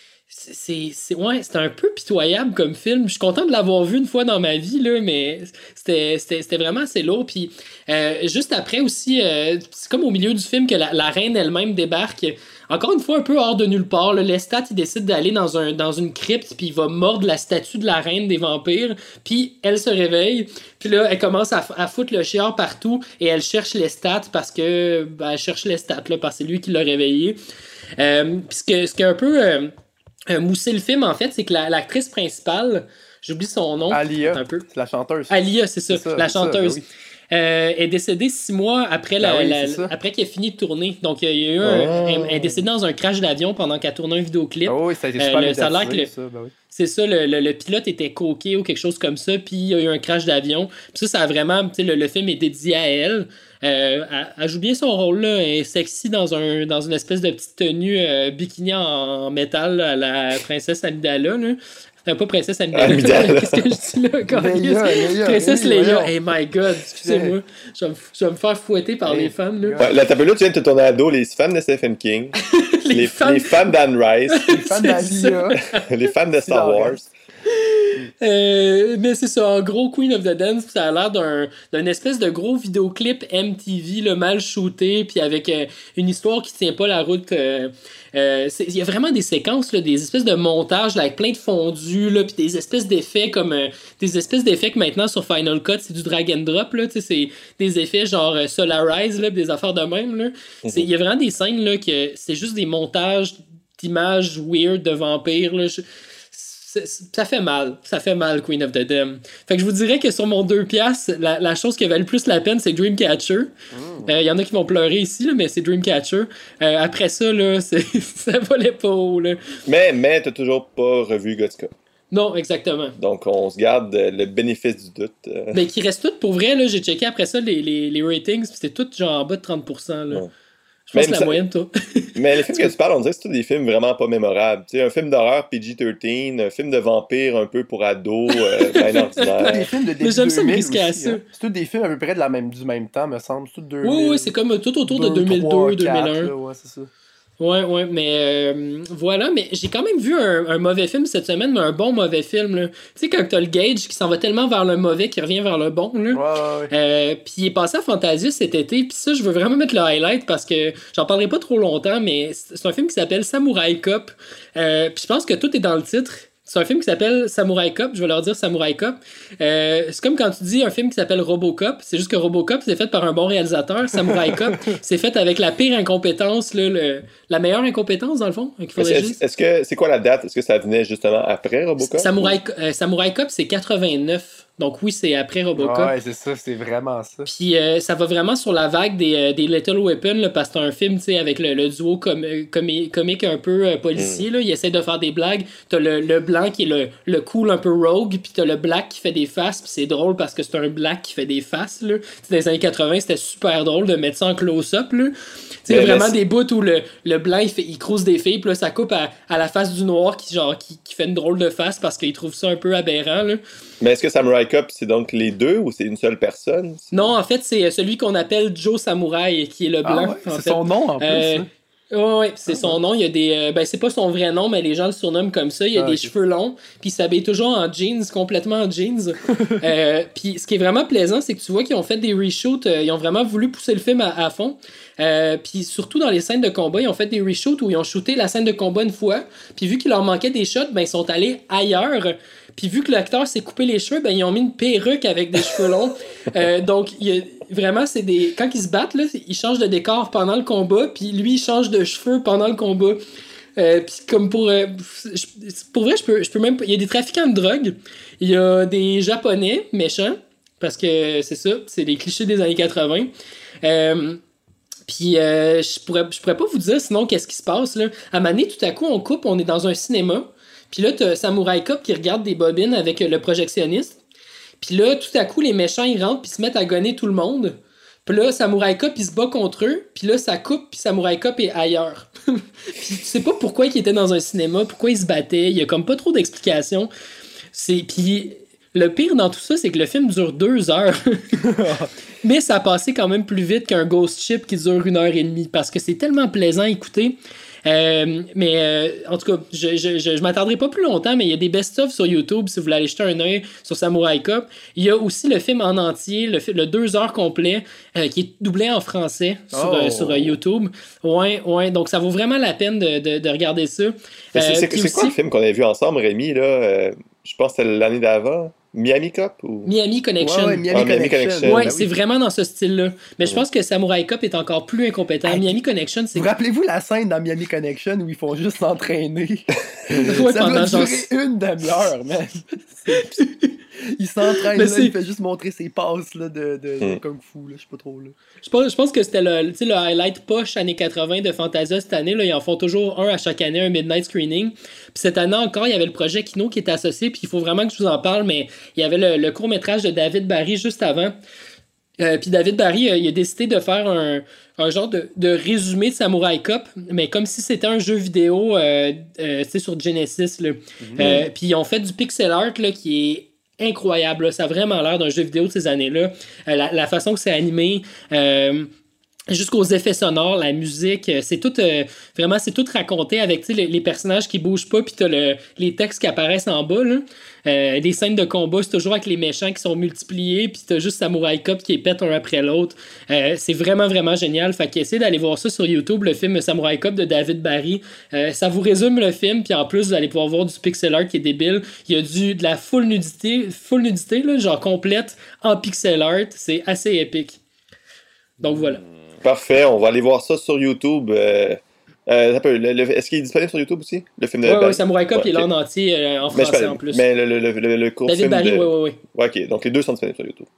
C'est, c'est, ouais, c'était un peu pitoyable comme film. Je suis content de l'avoir vu une fois dans ma vie, là, mais c'était, c'était, c'était vraiment assez lourd. Puis, euh, juste après aussi, euh, c'est comme au milieu du film que la, la reine elle-même débarque. Encore une fois, un peu hors de nulle part. Là. Lestat, il décide d'aller dans, un, dans une crypte, puis il va mordre la statue de la reine des vampires. Puis elle se réveille, puis là, elle commence à, à foutre le chiard partout, et elle cherche Lestat parce que... Ben, elle cherche Lestat, là, parce que c'est lui qui l'a réveillé. Euh, puis ce, que, ce qui a un peu euh, euh, moussé le film, en fait, c'est que la, l'actrice principale, j'oublie son nom. Alia, un peu. c'est la chanteuse. Alia, c'est ça, C'est ça, la c'est ça, chanteuse. ben oui. Euh, est décédé six mois après, la, Ben oui, la, c'est ça. après qu'il a fini de tourner. Donc, il y a eu un, Oh. un- un décédé dans un crash d'avion pendant qu'elle tournait un vidéoclip. Ah oui, ça a été Euh, super le- ça a l'air médiatisé, que le- ça, ben oui. C'est ça, le, le, le pilote était coqué ou quelque chose comme ça, puis il y a eu un crash d'avion. Puis ça, ça a vraiment, tu sais, le, le film est dédié à elle. Euh, elle, elle joue bien son rôle, là. Elle est sexy dans, un, dans une espèce de petite tenue euh, bikini en, en métal là, à la princesse Amidala, là. Enfin, pas princesse Amidala. Amidala. Qu'est-ce que je dis là? Câlisse? Leia, Leia, Princesse oui, Leia. voyons. Hey my god, excusez-moi. Je vais, me, je vais me faire fouetter par Hey, les femmes, là. Ouais, la tableau, tu viens de te tourner à dos, les fans de Stephen King, Les les, fans- les fans d'Anne Rice, Les fans C'est d'Alia. les fans de Star Silence. Wars. Euh, mais c'est ça, en gros, Queen of the Dance, ça a l'air d'un, d'un espèce de gros vidéoclip M T V, là, mal shooté, puis avec euh, une histoire qui tient pas la route. euh, euh, c'est- Il y a vraiment des séquences, là, des espèces de montages là, avec plein de fondus, là, puis des espèces d'effets comme euh, des espèces d'effets que maintenant sur Final Cut, c'est du drag and drop, là, tu sais, c'est des effets genre euh, Solarize, là, pis des affaires de même. Là. C'est- Il y a vraiment des scènes là, que c'est juste des montages d'images weird de vampires. Là. Je- c'est- c'est- ça fait mal. Ça fait mal, Queen of the Dam. Fait que je vous dirais que sur mon deux piastres, la, la chose qui valait le plus la peine, c'est Dreamcatcher. Il euh, y en a qui vont pleurer ici, là, mais c'est Dreamcatcher. Euh, après ça, là, c'est, ça valait pas haut. Là. Mais, mais t'as toujours pas revu Gothica. Non, exactement. Donc, on se garde euh, le bénéfice du doute. euh. Mais qui reste tout pour vrai, là, j'ai checké après ça les, les, les ratings, pis c'était tout genre en bas de trente pour cent. Là. Ouais. Je pense Même que la ça- moyenne, toi. Mais les films que tu parles, on dirait que c'est tous des films vraiment pas mémorables. Tu sais, un film d'horreur P G treize, un film de vampire un peu pour ados, euh, bien C'est tous des ordinaire. films de début Mais j'aime ça me deux mille risquer à aussi, ça. hein. C'est tous des films à peu près de la même, du même temps, me semble. C'est tous deux mille. Oui, oui, c'est comme tout autour de deux, deux mille deux, trois, deux mille un. quatre, là, ouais, c'est ça. Ouais, ouais, mais euh, voilà, mais j'ai quand même vu un, un mauvais film cette semaine, mais un bon mauvais film, là. Tu sais, quand t'as le Gage qui s'en va tellement vers le mauvais qu'il revient vers le bon, là. Ouais, ouais, ouais. Euh, puis il est passé à Fantasia cet été, puis ça, je veux vraiment mettre le highlight parce que j'en parlerai pas trop longtemps, mais c'est c'est un film qui s'appelle Samurai Cop. Euh, puis je pense que tout est dans le titre. C'est un film qui s'appelle Samurai Cop, je vais leur dire Samurai Cop. Euh, c'est comme quand tu dis un film qui s'appelle Robocop, c'est juste que Robocop, c'est fait par un bon réalisateur. Samurai Cop, c'est fait avec la pire incompétence, là, le, la meilleure incompétence, dans le fond. qu'il faudrait Est-ce, juste- est-ce que c'est quoi la date? Est-ce que ça venait justement après Robocop? Samurai, euh, Samurai Cop, c'est quatre-vingt-neuf. Donc oui, c'est après Robocop. Ouais, c'est ça, c'est vraiment ça. Puis euh, ça va vraiment sur la vague des, euh, des Little Weapon, là, parce que c'est un film, tu sais, avec le, le duo com comi comique un peu euh, policier, là. Il essaie de faire des blagues. T'as le, le blanc qui est le, le cool un peu rogue, puis t'as le black qui fait des faces, puis c'est drôle parce que c'est un black qui fait des faces, là. Tu sais, dans les années quatre-vingts, c'était super drôle de mettre ça en close-up, là. Tu sais, Mais vraiment laisse- des bouts où le, le blanc, il, fait, il crouse des filles, puis là, ça coupe à, à la face du noir qui, genre, qui, qui fait une drôle de face parce qu'il trouve ça un peu aberrant, là. Mais est-ce que Samurai Cop, c'est donc les deux ou c'est une seule personne? Non, en fait, c'est celui qu'on appelle Joe Samurai, qui est le Ah blanc. ouais, en c'est fait. son nom en plus. Euh, hein. Ouais, ouais, c'est son nom. Il y a des. euh, ben, c'est pas son vrai nom, mais les gens le surnomment comme ça. Il y a Ah, des ok. cheveux longs, puis il s'habille toujours en jeans, complètement en jeans. euh, puis ce qui est vraiment plaisant, c'est que tu vois qu'ils ont fait des reshoots. euh, ils ont vraiment voulu pousser le film à, à fond. Euh, puis surtout dans les scènes de combat, ils ont fait des reshoots où ils ont shooté la scène de combat une fois. Puis vu qu'il leur manquait des shots, ben, ils sont allés ailleurs. Puis vu que l'acteur s'est coupé les cheveux, ben, ils ont mis une perruque avec des cheveux longs. Euh, donc, il y a, vraiment, c'est des. Quand ils se battent, là, ils changent de décor pendant le combat, puis lui, il change de cheveux pendant le combat. Euh, puis comme pour. Euh, je- pour vrai, je peux, je peux même. Il y a des trafiquants de drogue, il y a des Japonais méchants, parce que c'est ça, c'est les clichés des années quatre-vingts. Euh, Puis euh, je pourrais je pourrais pas vous dire sinon qu'est-ce qui se passe là. À un moment donné, tout à coup, on coupe, on est dans un cinéma. Puis là, t'as Samurai Cop qui regarde des bobines avec euh, le projectionniste. Puis là, tout à coup, les méchants, ils rentrent puis se mettent à gonner tout le monde. Puis là, Samurai Cop, il se bat contre eux. Puis là, ça coupe, puis Samurai Cop est ailleurs. Puis tu sais pas pourquoi il était dans un cinéma, pourquoi il se battait. Il y a comme pas trop d'explications. C'est... Puis le pire dans tout ça, c'est que le film dure deux heures. Mais ça a passé quand même plus vite qu'un Ghost Ship qui dure une heure et demie. Parce que c'est tellement plaisant à écouter. Euh, mais euh, en tout cas, je, je, je, je m'attendrai pas plus longtemps, mais il y a des best-of sur YouTube si vous voulez aller jeter un œil sur Samurai Cop. Il y a aussi le film en entier, le, le deux heures complet, euh, qui est doublé en français sur, Oh. euh, sur euh, YouTube. Ouais, ouais, donc ça vaut vraiment la peine de, de, de regarder ça. Mais c'est, Euh, c'est, puis c'est quoi aussi- le film qu'on avait vu ensemble, Rémi, là? euh, je pense que c'était l'année d'avant. Miami Cop? Ou... Miami Connection. Ouais, ouais, Miami, Ah, Miami Connection. Connection. Ouais, Ben c'est vraiment dans ce style-là. Mais je pense que Samurai Cop est encore plus incompétent. Hey, Miami Connection, c'est... Vous rappelez-vous la scène dans Miami Connection où ils font juste s'entraîner? Ouais, Ça pendant doit genre- durer une demi-heure, man. Il s'entraîne, Mais là, c'est- il fait juste montrer ses passes là, de, de, de Mm. Kung Fu, là, je sais pas trop. Là. Je pense, je pense que c'était le, tu sais, le highlight poche années quatre-vingts de Fantasia cette année. Là. Ils en font toujours un à chaque année, un midnight screening. Puis cette année encore, il y avait le projet Kino qui était associé. Puis il faut vraiment que je vous en parle, mais il y avait le, le court-métrage de David Barry juste avant. Euh, puis David Barry, euh, il a décidé de faire un, un genre de, de résumé de Samurai Cop, mais comme si c'était un jeu vidéo euh, euh, tu sais, sur Genesis. Là. Euh, puis ils ont fait du pixel art là, qui est incroyable. Là. Ça a vraiment l'air d'un jeu vidéo de ces années-là. Euh, la, la façon que c'est animé. Euh, Jusqu'aux effets sonores, la musique, euh, c'est tout euh, vraiment c'est tout raconté avec tu sais, les, les personnages qui bougent pas, puis t'as le, les textes qui apparaissent en bas. Là. Euh, des scènes de combat, c'est toujours avec les méchants qui sont multipliés, puis t'as juste Samurai Cop qui est pète un après l'autre. Euh, c'est vraiment vraiment génial. Fait qu'essayez d'aller voir ça sur YouTube, le film Samurai Cop de David Barry. Euh, ça vous résume le film, puis en plus vous allez pouvoir voir du pixel art qui est débile. Il y a du de la full nudité, full nudité là, genre complète en pixel art. C'est assez épique. Donc voilà. Parfait, on va aller voir ça sur YouTube. Euh, euh, le, le, est-ce qu'il est disponible sur YouTube aussi, le film de Ouais, Barry? ouais, Samurai Cop, Ouais, il est là ok. en entier, euh, en Mais, je français fais- en plus. mais le, le, le, le, le court David film Barry, de... ouais, ouais, ouais. Ouais, ok, donc les deux sont disponibles sur YouTube.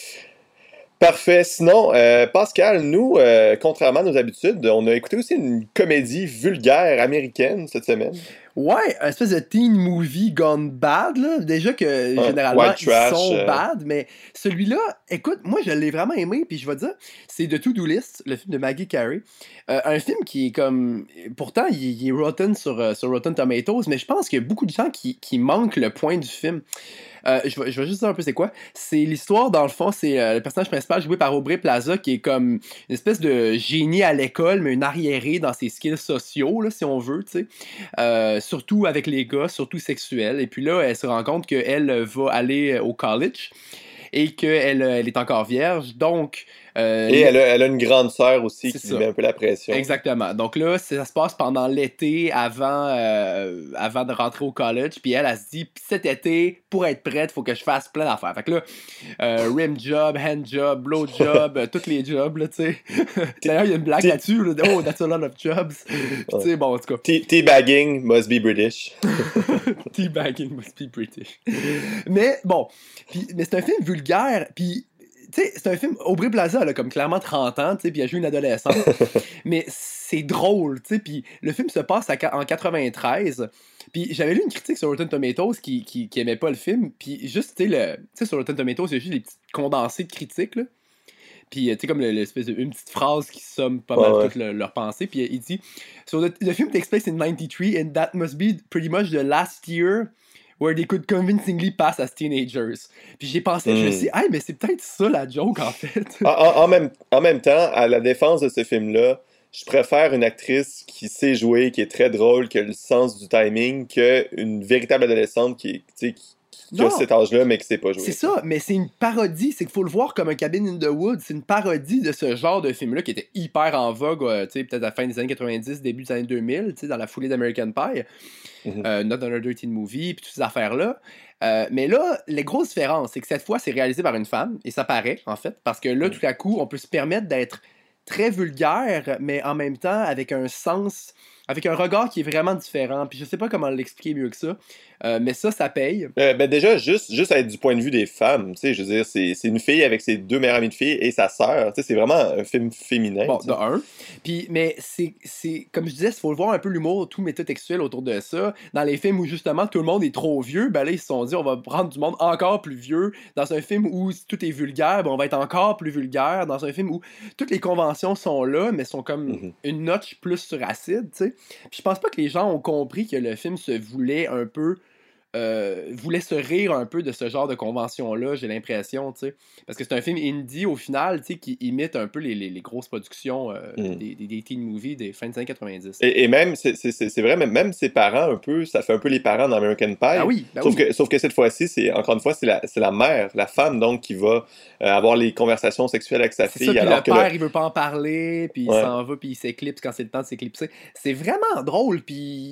Parfait. Sinon, euh, Pascal, nous, euh, contrairement à nos habitudes, on a écouté aussi une comédie vulgaire américaine cette semaine. Ouais, un espèce de teen movie gone bad, là. Déjà que Ouais, généralement white ils trash, sont euh. bad, mais celui-là, écoute, moi je l'ai vraiment aimé, puis je vais te dire, c'est The To-Do List, le film de Maggie Carey. Euh, un film qui est comme. Pourtant, il, il est rotten sur, euh, sur Rotten Tomatoes, mais je pense qu'il y a beaucoup de gens qui, qui manquent le point du film. Euh, je, vais, je vais juste dire un peu c'est quoi. C'est l'histoire, dans le fond, c'est euh, le personnage principal joué par Aubrey Plaza qui est comme une espèce de génie à l'école, mais une arriérée dans ses skills sociaux, là, si on veut, tu sais. Euh, surtout avec les gars, surtout sexuels. Et puis là, elle se rend compte qu'elle va aller au college et qu'elle elle est encore vierge. Donc. Euh, Et elle a, elle a une grande sœur aussi C'est qui ça. lui met un peu la pression. Exactement. Donc là, ça se passe pendant l'été avant, euh, avant de rentrer au college. Puis elle, elle se dit, Pis cet été, pour être prête, faut que je fasse plein d'affaires. Fait que là, euh, rim job, hand job, blow job, euh, tous les jobs, là, tu sais. D'ailleurs, il y a une blague T'es- là-dessus. Là, oh, that's a lot of jobs. Puis tu sais, bon, en tout cas, Tea- Teabagging must be British. teabagging must be British. Mais bon, puis, mais c'est un film vulgaire. Puis tu sais, c'est un film. Aubrey Plaza, elle a comme clairement trente ans, tu sais, puis elle joue une adolescente. Mais c'est drôle, tu sais. Puis le film se passe à, en quatre-vingt-treize. Puis j'avais lu une critique sur Rotten Tomatoes qui, qui, qui aimait pas le film. Puis juste, tu sais, le- tu sais, sur Rotten Tomatoes, il y a juste des petits condensés de critiques, là. Puis, tu sais, comme le- l'espèce de, une petite phrase qui somme pas mal Ouais, ouais. toute le- leur pensée. Puis il dit So the, the film takes place in ninety-three, and that must be pretty much the last year where they could convincingly pass as teenagers. Puis j'ai pensé, je me Mm. suis dit, hey, mais c'est peut-être ça la joke en fait. En, en- en même, en même temps, à la défense de ce film-là, je préfère une actrice qui sait jouer, qui est très drôle, qui a le sens du timing, qu'une véritable adolescente qui, est- tu sais, qui, qui a Non. cet âge-là, mais qui sait pas jouer. C'est ça, mais c'est une parodie. C'est qu'il faut le voir comme un Cabin in the Woods. C'est une parodie de ce genre de film-là qui était hyper en vogue, euh, tu sais, peut-être à la fin des années quatre-vingt-dix, début des années deux mille, tu sais, dans la foulée d'American Pie. Mhm. euh, Not Another Teen Movie, puis toutes ces affaires-là. Euh, mais là, les grosses différences, c'est que cette fois, c'est réalisé par une femme, et ça paraît, en fait, parce que là, Mhm. tout à coup, on peut se permettre d'être très vulgaire, mais en même temps, avec un sens, avec un regard qui est vraiment différent. Puis je sais pas comment l'expliquer mieux que ça, euh, mais ça, ça paye. Euh, ben déjà, juste, juste à être du point de vue des femmes, tu sais, je veux dire, c'est c'est une fille avec ses deux meilleures amies de filles et sa sœur, tu sais, c'est vraiment un film féminin. Bon, tu de sais. un. Puis, mais c'est, c'est, comme je disais, il faut le voir un peu l'humour, tout métatextuel autour de ça. Dans les films où justement tout le monde est trop vieux, ben là, ils se sont dit, on va prendre du monde encore plus vieux. Dans un film où tout est vulgaire, ben on va être encore plus vulgaire. Dans un film où toutes les conventions sont là, mais sont comme Mhm. une notch plus sur acide, tu sais. Puis je pense pas que les gens ont compris que le film se voulait un peu. Euh, voulait se rire un peu de ce genre de convention-là, j'ai l'impression, tu sais. Parce que c'est un film indie, au final, tu sais, qui imite un peu les, les, les grosses productions euh, Mm. des, des, des teen movies des fins des années quatre-vingt-dix. Et, et même, c'est c'est- c'est- c'est vrai, même, même ses parents, un peu, ça fait un peu les parents dans American Pie. Ah oui, ben sauf, oui. que, sauf que cette fois-ci, c'est encore une fois, c'est la, c'est la mère, la femme, donc, qui va euh, avoir les conversations sexuelles avec sa C'est fille. ça, puis alors le que père, le- il veut pas en parler, puis il Ouais. s'en va, puis il s'éclipse quand c'est le temps de s'éclipser. C'est vraiment drôle, puis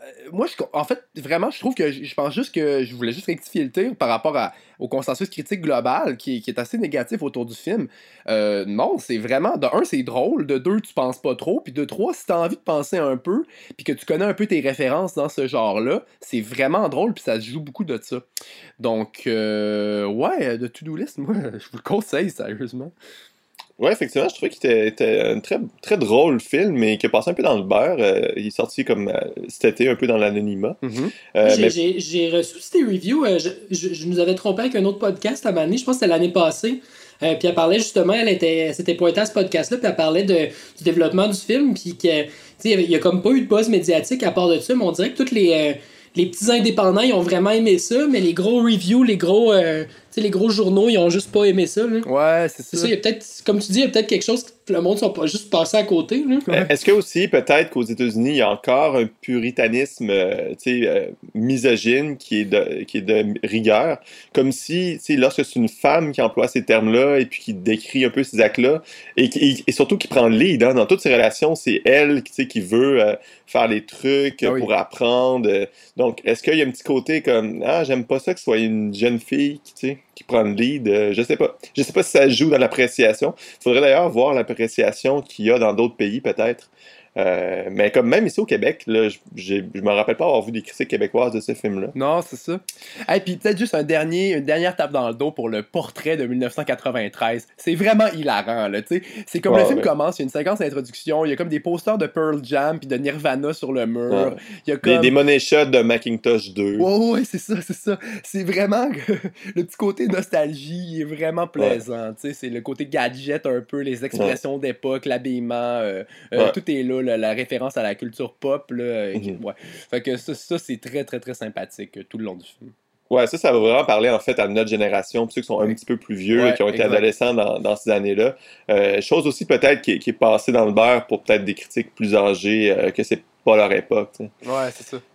moi, je, en fait, vraiment, je trouve que je pense juste que je voulais juste rectifier le tir par rapport à, au consensus critique global qui, qui est assez négatif autour du film. Euh, non, c'est vraiment, de un, c'est drôle, de deux, tu penses pas trop, puis de trois, si t'as envie de penser un peu, puis que tu connais un peu tes références dans ce genre-là, c'est vraiment drôle, puis ça se joue beaucoup de ça. Donc, euh, ouais, de To-Do List, moi, je vous le conseille, sérieusement. Ouais, effectivement, je trouvais qu'il était, était un très, très drôle film, mais qui est passé un peu dans le beurre. Euh, il est sorti comme euh, cet été, un peu dans l'anonymat. Mm-hmm. Euh, j'ai, mais... j'ai, j'ai reçu tes reviews. Euh, je, je, je nous avais trompé avec un autre podcast à un moment donné, je pense que c'était l'année passée. Euh, puis elle parlait justement, elle était, elle s'était pointée à ce podcast-là, puis elle parlait de, du développement du film, puis que, tu sais, il y a comme pas eu de buzz médiatique à part de ça, mais on dirait que tous les, euh, les petits indépendants, ils ont vraiment aimé ça, mais les gros reviews, les gros, euh, tu sais, les gros journaux, ils ont juste pas aimé ça. Là. Ouais, c'est ça. C'est ça, il y a peut-être, comme tu dis, il y a peut-être quelque chose que le monde sont pas juste passés à côté. Là. Ouais. Est-ce que aussi, peut-être qu'aux États-Unis, il y a encore un puritanisme, euh, tu sais, euh, misogyne qui est de, qui est de rigueur, comme si, tu sais, lorsque c'est une femme qui emploie ces termes-là et puis qui décrit un peu ces actes-là, et, et, et surtout qui prend le lead, hein, dans toutes ses relations, c'est elle, tu sais, qui veut euh, faire les trucs ah, oui. pour apprendre. Euh, donc, est-ce qu'il y a un petit côté comme, ah, j'aime pas ça que ce soit une jeune fille qui, tu sais, qui prend le lead, euh, je sais pas. Je sais pas si ça joue dans l'appréciation. Il faudrait d'ailleurs voir l'appréciation qu'il y a dans d'autres pays, peut-être. Euh, mais comme même ici au Québec, là, je je me rappelle pas avoir vu des critiques québécoises de ce film-là. Non, c'est ça. Et hey, puis peut-être juste un dernier, une dernière tape dans le dos pour le Portrait de dix-neuf cent quatre-vingt-treize. C'est vraiment hilarant, là, tu sais. C'est comme oh, le film ouais. commence, il y a une séquence d'introduction, il y a comme des posters de Pearl Jam puis de Nirvana sur le mur. Ouais. Il y a comme... Des, des money shots de Macintosh deux. Ouais, ouais, c'est ça, c'est ça. C'est vraiment le petit côté nostalgie, il est vraiment plaisant, ouais. tu sais. C'est le côté gadget un peu, les expressions ouais. d'époque, l'habillement, euh, euh, ouais. tout est là. La, la référence à la culture pop, là, mm-hmm. ouais. Fait que ça, ça, c'est très, très, très sympathique tout le long du film. Ouais, ça, ça va vraiment parler, en fait, à notre génération, ceux qui sont ouais. un petit peu plus vieux, ouais, qui ont été exact. adolescents dans, dans ces années-là. Euh, chose aussi, peut-être, qui, qui est passée dans le beurre pour peut-être des critiques plus âgés, euh, que c'est pas leur époque, t'sais. Ouais, c'est ça.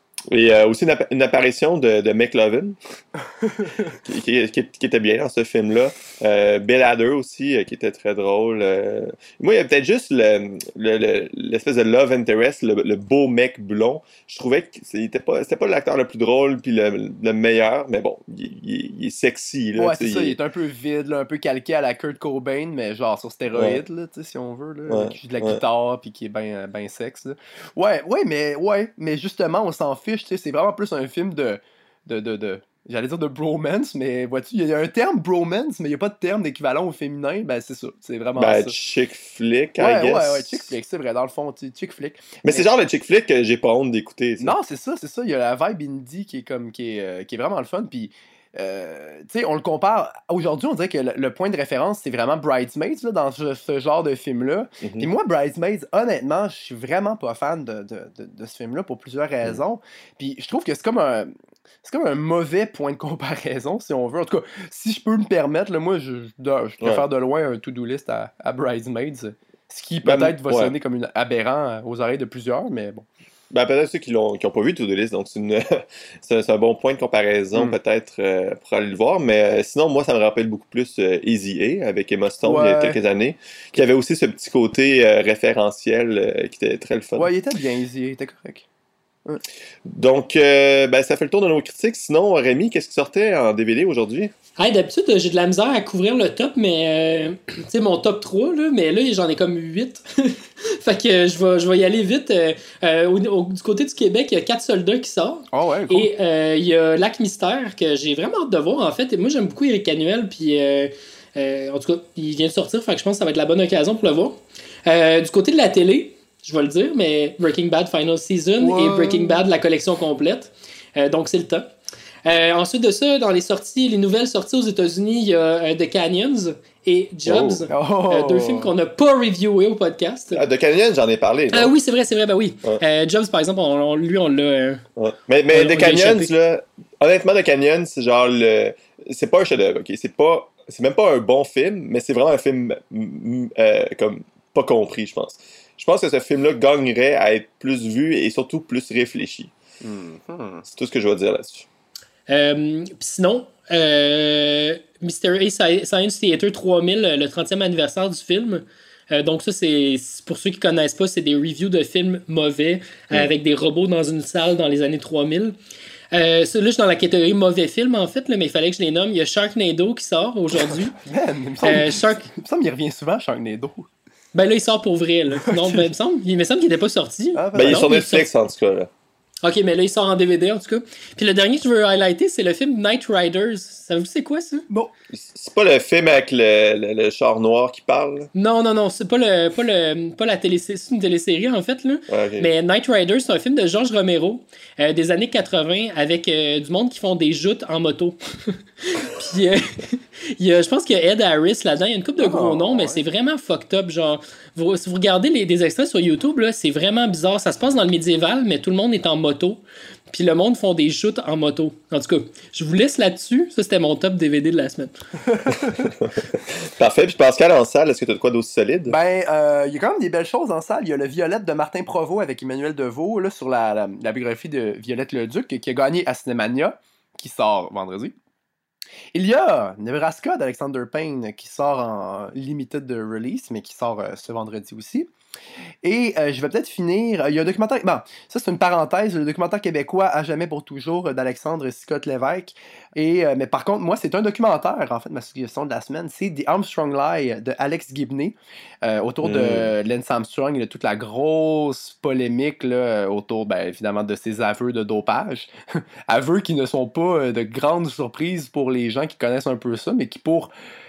Et euh, aussi une, app- une apparition de, de McLovin, qui, qui, qui, qui était bien dans ce film-là. Euh, Bill Hader aussi, euh, qui était très drôle. Euh... Moi, il y a peut-être juste le, le, le, l'espèce de love interest, le, le beau mec blond. Je trouvais que c'était pas, c'était pas l'acteur le plus drôle puis le, le meilleur, mais bon, il, il, il est sexy. Là, ouais, c'est ça, il... il est un peu vide, là, un peu calqué à la Kurt Cobain, mais genre sur stéroïdes, ouais. là, si on veut, là, ouais. qui joue de la ouais. guitare puis qui est bien ben sexe. Là. Ouais, ouais, mais ouais, mais justement, on s'en fiche. C'est vraiment plus un film de, de, de, de j'allais dire de bromance, mais vois-tu, il y a un terme bromance, mais il n'y a pas de terme d'équivalent au féminin, ben c'est ça, c'est vraiment ben, ça. Chick flick, I ouais, guess. Ouais, ouais, chick flick, c'est vrai, dans le fond, chick flick. Mais, mais c'est genre le chick flick que j'ai pas honte d'écouter. Ça. Non, c'est ça, c'est ça, il y a la vibe indie qui est comme, qui est, euh, qui est vraiment le fun, puis... Euh, tu sais, on le compare. Aujourd'hui, on dirait que le, le point de référence, c'est vraiment Bridesmaids là, dans ce, ce genre de film-là. Mm-hmm. Puis moi, Bridesmaids, honnêtement, je suis vraiment pas fan de, de, de, de ce film-là pour plusieurs raisons. Mm-hmm. Puis je trouve que c'est comme un. C'est comme un mauvais point de comparaison, si on veut. En tout cas, si je peux me permettre, là, moi, je, je préfère ouais. de loin un to-do list à, à Bridesmaids. Ce qui peut-être ben, va ouais. sonner comme une aberrant aux oreilles de plusieurs, mais bon. Ben, peut-être ceux qui l'ont qui ont pas vu To Do List, donc c'est, une, c'est, un, c'est un bon point de comparaison mm. peut-être euh, pour aller le voir, mais euh, sinon moi ça me rappelle beaucoup plus euh, Easy A avec Emma Stone ouais. il y a quelques années, qui avait aussi ce petit côté euh, référentiel euh, qui était très le fun. Ouais, il était bien Easy A, il était correct. Ouais. Donc euh, ben, ça fait le tour de nos critiques. Sinon Rémi, qu'est-ce qui sortait en D V D aujourd'hui? Hey, d'habitude, j'ai de la misère à couvrir le top, mais euh, tu sais, mon top trois, là, mais là, j'en ai comme huit. Fait que euh, je vais je vais y aller vite. Euh, euh, au, au, du côté du Québec, il y a quatre soldats qui sortent. Oh ouais, cool. Et euh, il y a Lac Mystère, que j'ai vraiment hâte de voir, en fait. Et moi, j'aime beaucoup Éric Canuel, puis euh, euh, en tout cas, il vient de sortir, fait que je pense que ça va être la bonne occasion pour le voir. Euh, du côté de la télé, je vais le dire, mais Breaking Bad Final Season wow. et Breaking Bad, la collection complète. Euh, donc, c'est le temps. Euh, ensuite de ça, dans les sorties, les nouvelles sorties aux États-Unis, il y a euh, The Canyons et Jobs, oh. Oh. Euh, deux films qu'on n'a pas reviewés au podcast. Ah, The Canyons, j'en ai parlé. Ah oui, c'est vrai, c'est vrai, ben oui. Ouais. Euh, Jobs, par exemple, on, on, lui, on l'a. Euh, ouais. Mais, mais on, The on Canyons, là, honnêtement, The Canyons, c'est genre le. C'est pas un chef-d'œuvre, ok? C'est pas. C'est même pas un bon film, mais c'est vraiment un film euh, comme pas compris, je pense. Je pense que ce film-là gagnerait à être plus vu et surtout plus réfléchi. Mm-hmm. C'est tout ce que je vais dire là-dessus. Euh, Puis sinon, euh, Mystery Science Theater trois mille, le trentième anniversaire du film, Euh, donc ça, c'est pour ceux qui connaissent pas, c'est des reviews de films mauvais euh, mm. avec des robots dans une salle dans les années trois mille. Euh, ça, là, je suis dans la catégorie mauvais film, en fait, là, mais il fallait que je les nomme. Il y a Sharknado qui sort aujourd'hui. Man, il me semble, euh, Shark... il me semble qu'il revient souvent, Sharknado. Ben là, il sort pour vrai. Là. Non, ben, il me semble, il me semble qu'il n'était pas sorti. Ah, ben, ben, il est sur Netflix, en tout cas. Là. Ok, mais là, il sort en D V D, en tout cas. Puis le dernier que je veux highlighter, c'est le film Night Riders. Savez-vous c'est quoi, ça? Bon. C'est pas le film avec le, le, le char noir qui parle? Non, non, non. C'est pas, le, pas, le, pas la télésérie. C'est une télésérie, en fait, là. Okay. Mais Night Riders, c'est un film de George Romero euh, des années quatre-vingts avec euh, du monde qui font des joutes en moto. Puis, euh, il y a, je pense qu'il y a Ed Harris là-dedans. Il y a une couple de gros oh, noms, mais ouais. c'est vraiment fucked up. Genre, vous, si vous regardez les, des extraits sur YouTube, là, c'est vraiment bizarre. Ça se passe dans le médiéval, mais tout le monde est en moto. Puis le monde font des joutes en moto. En tout cas, je vous laisse là-dessus. Ça, c'était mon top D V D de la semaine. Parfait. Puis Pascal, en salle, est-ce que tu as de quoi d'aussi solide? Ben, il euh, y a quand même des belles choses en salle. Il y a le Violette de Martin Provost avec Emmanuel Deveau là, sur la, la, la biographie de Violette Leduc qui a gagné à Cinémania, qui sort vendredi. Il y a Nebraska d'Alexander Payne qui sort en limited release, mais qui sort euh, ce vendredi aussi. Et euh, je vais peut-être finir. Il y a un documentaire. Bon, ça c'est une parenthèse. Le documentaire québécois À jamais pour toujours d'Alexandre Scott Lévesque. Et, euh, mais par contre, moi, c'est un documentaire. En fait, ma suggestion de la semaine, c'est The Armstrong Lie de Alex Gibney euh, autour mm. de Lance Armstrong et de toute la grosse polémique là, autour, ben, évidemment, de ses aveux de dopage. Aveux qui ne sont pas de grandes surprises pour les gens qui connaissent un peu ça, mais qui pour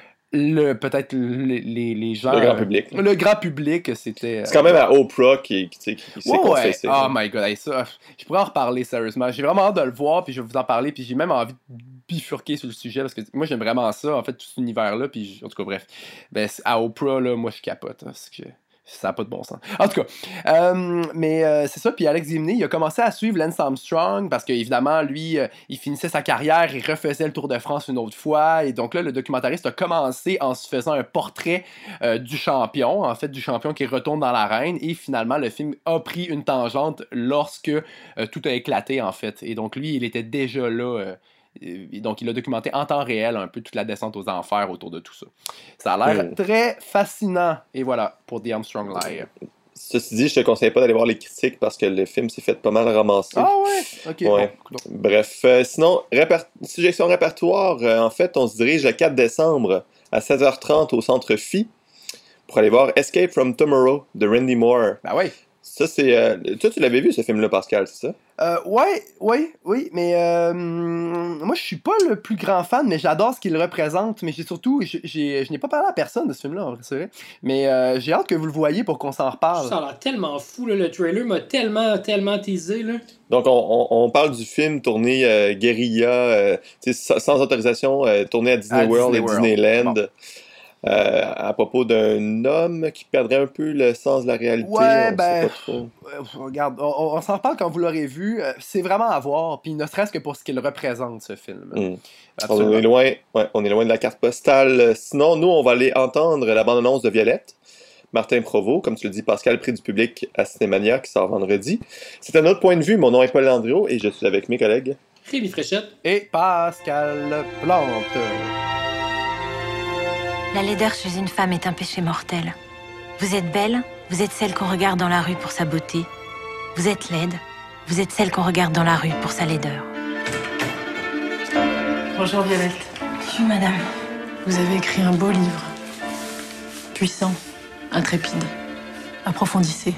le peut-être les, les, les gens le grand public euh, le grand public c'était c'est quand même à Oprah qui, qui, qui, qui s'est ouais, confessé ouais. Oh my god hey, ça, je pourrais en reparler sérieusement, j'ai vraiment hâte de le voir puis je vais vous en parler puis j'ai même envie de bifurquer sur le sujet parce que moi j'aime vraiment ça en fait tout cet univers là puis en tout cas bref ben, à Oprah là moi je capote hein, c'est que ça n'a pas de bon sens. En tout cas, euh, mais euh, c'est ça. Puis Alex Gibney, il a commencé à suivre Lance Armstrong parce qu'évidemment, lui, euh, il finissait sa carrière et refaisait le Tour de France une autre fois. Et donc là, le documentariste a commencé en se faisant un portrait euh, du champion, en fait, du champion qui retourne dans l'arène. Et finalement, le film a pris une tangente lorsque euh, tout a éclaté, en fait. Et donc lui, il était déjà là... Euh, donc, il a documenté en temps réel un peu toute la descente aux enfers autour de tout ça. Ça a l'air mmh. très fascinant. Et voilà, pour The Armstrong Lie. Ceci dit, je te conseille pas d'aller voir les critiques parce que le film s'est fait pas mal ramasser. Ah ouais? Ok. Ouais. Bon, bref, euh, sinon, réper... suggestion répertoire, euh, en fait, on se dirige le quatre décembre à seize heures trente au Centre Phi pour aller voir Escape from Tomorrow de Randy Moore. Ben ouais. Ça, c'est... Euh... Toi, tu l'avais vu, ce film-là, Pascal, c'est ça? Euh, ouais, ouais, oui, mais euh, moi, je suis pas le plus grand fan, mais j'adore ce qu'il représente, mais j'ai surtout... J'ai, j'ai, je n'ai pas parlé à personne de ce film-là, en vrai, c'est vrai, mais euh, j'ai hâte que vous le voyez pour qu'on s'en reparle. Ça a l'air tellement fou, là, le trailer m'a tellement, tellement teasé, là. Donc, on, on, on parle du film tourné euh, guérilla, euh, sans, sans autorisation, euh, tourné à Disney à World Disney et World. Disneyland. Bon. Euh, à propos d'un homme qui perdrait un peu le sens de la réalité. Ouais, on ben, sait pas trop. Euh, regarde, on, on s'en reparle quand vous l'aurez vu. Euh, c'est vraiment à voir, puis ne serait-ce que pour ce qu'il représente, ce film. Mm. On est loin, ouais, on est loin de la carte postale. Sinon, nous, on va aller entendre la bande-annonce de Violette. Martin Provost, comme tu le dis, Pascal, prix du public à Cinémania, qui sort vendredi. C'est un autre point de vue. Mon nom est Paul Landriot et je suis avec mes collègues Rémi Fréchette et Pascal Plante. La laideur chez une femme est un péché mortel. Vous êtes belle, vous êtes celle qu'on regarde dans la rue pour sa beauté. Vous êtes laide, vous êtes celle qu'on regarde dans la rue pour sa laideur. Bonjour Violette. Oui, madame. Vous avez écrit un beau livre. Puissant, intrépide. Approfondissez.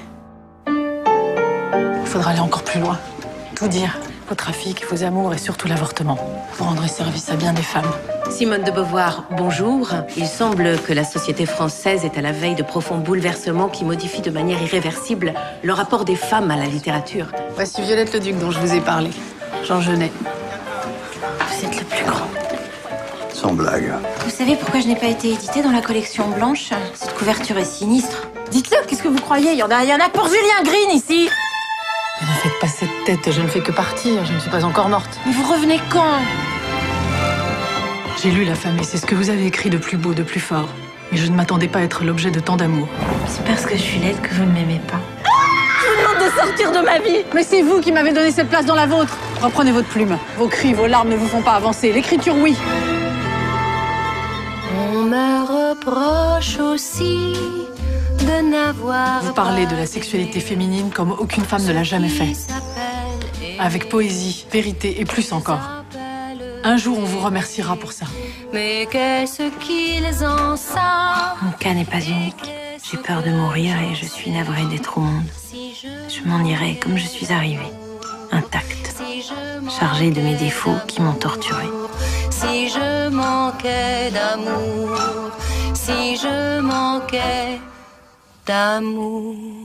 Il faudra aller encore plus loin. Tout dire. Vos trafics, vos amours et surtout l'avortement. Vous rendrez service à bien des femmes. Simone de Beauvoir, bonjour. Il semble que la société française est à la veille de profonds bouleversements qui modifient de manière irréversible le rapport des femmes à la littérature. Voici Violette Leduc dont je vous ai parlé. Jean Genet. Vous êtes le plus grand. Sans blague. Vous savez pourquoi je n'ai pas été éditée dans la collection blanche? Cette couverture est sinistre. Dites-le, qu'est-ce que vous croyez? Il y en a, il y en a pour Julien Green ici. Ne faites pas cette tête, je ne fais que partir, je ne suis pas encore morte. Mais vous revenez quand? J'ai lu La Femme et c'est ce que vous avez écrit de plus beau, de plus fort. Mais je ne m'attendais pas à être l'objet de tant d'amour. C'est parce que je suis laide que vous ne m'aimez pas. Je vous demande de sortir de ma vie. Mais c'est vous qui m'avez donné cette place dans la vôtre. Reprenez votre plume. Vos cris, vos larmes ne vous font pas avancer. L'écriture, oui. On me reproche aussi de n'avoir Vous parlez de la sexualité féminine comme aucune femme ne l'a jamais fait. Avec poésie, vérité et plus encore. Un jour, on vous remerciera pour ça. Mais qu'est-ce qu'ils en savent? Mon cas n'est pas unique. J'ai peur de mourir et je suis navrée d'être au monde. Je m'en irai comme je suis arrivée, intacte, chargée de mes défauts qui m'ont torturée. Si je manquais d'amour, si je manquais d'amour.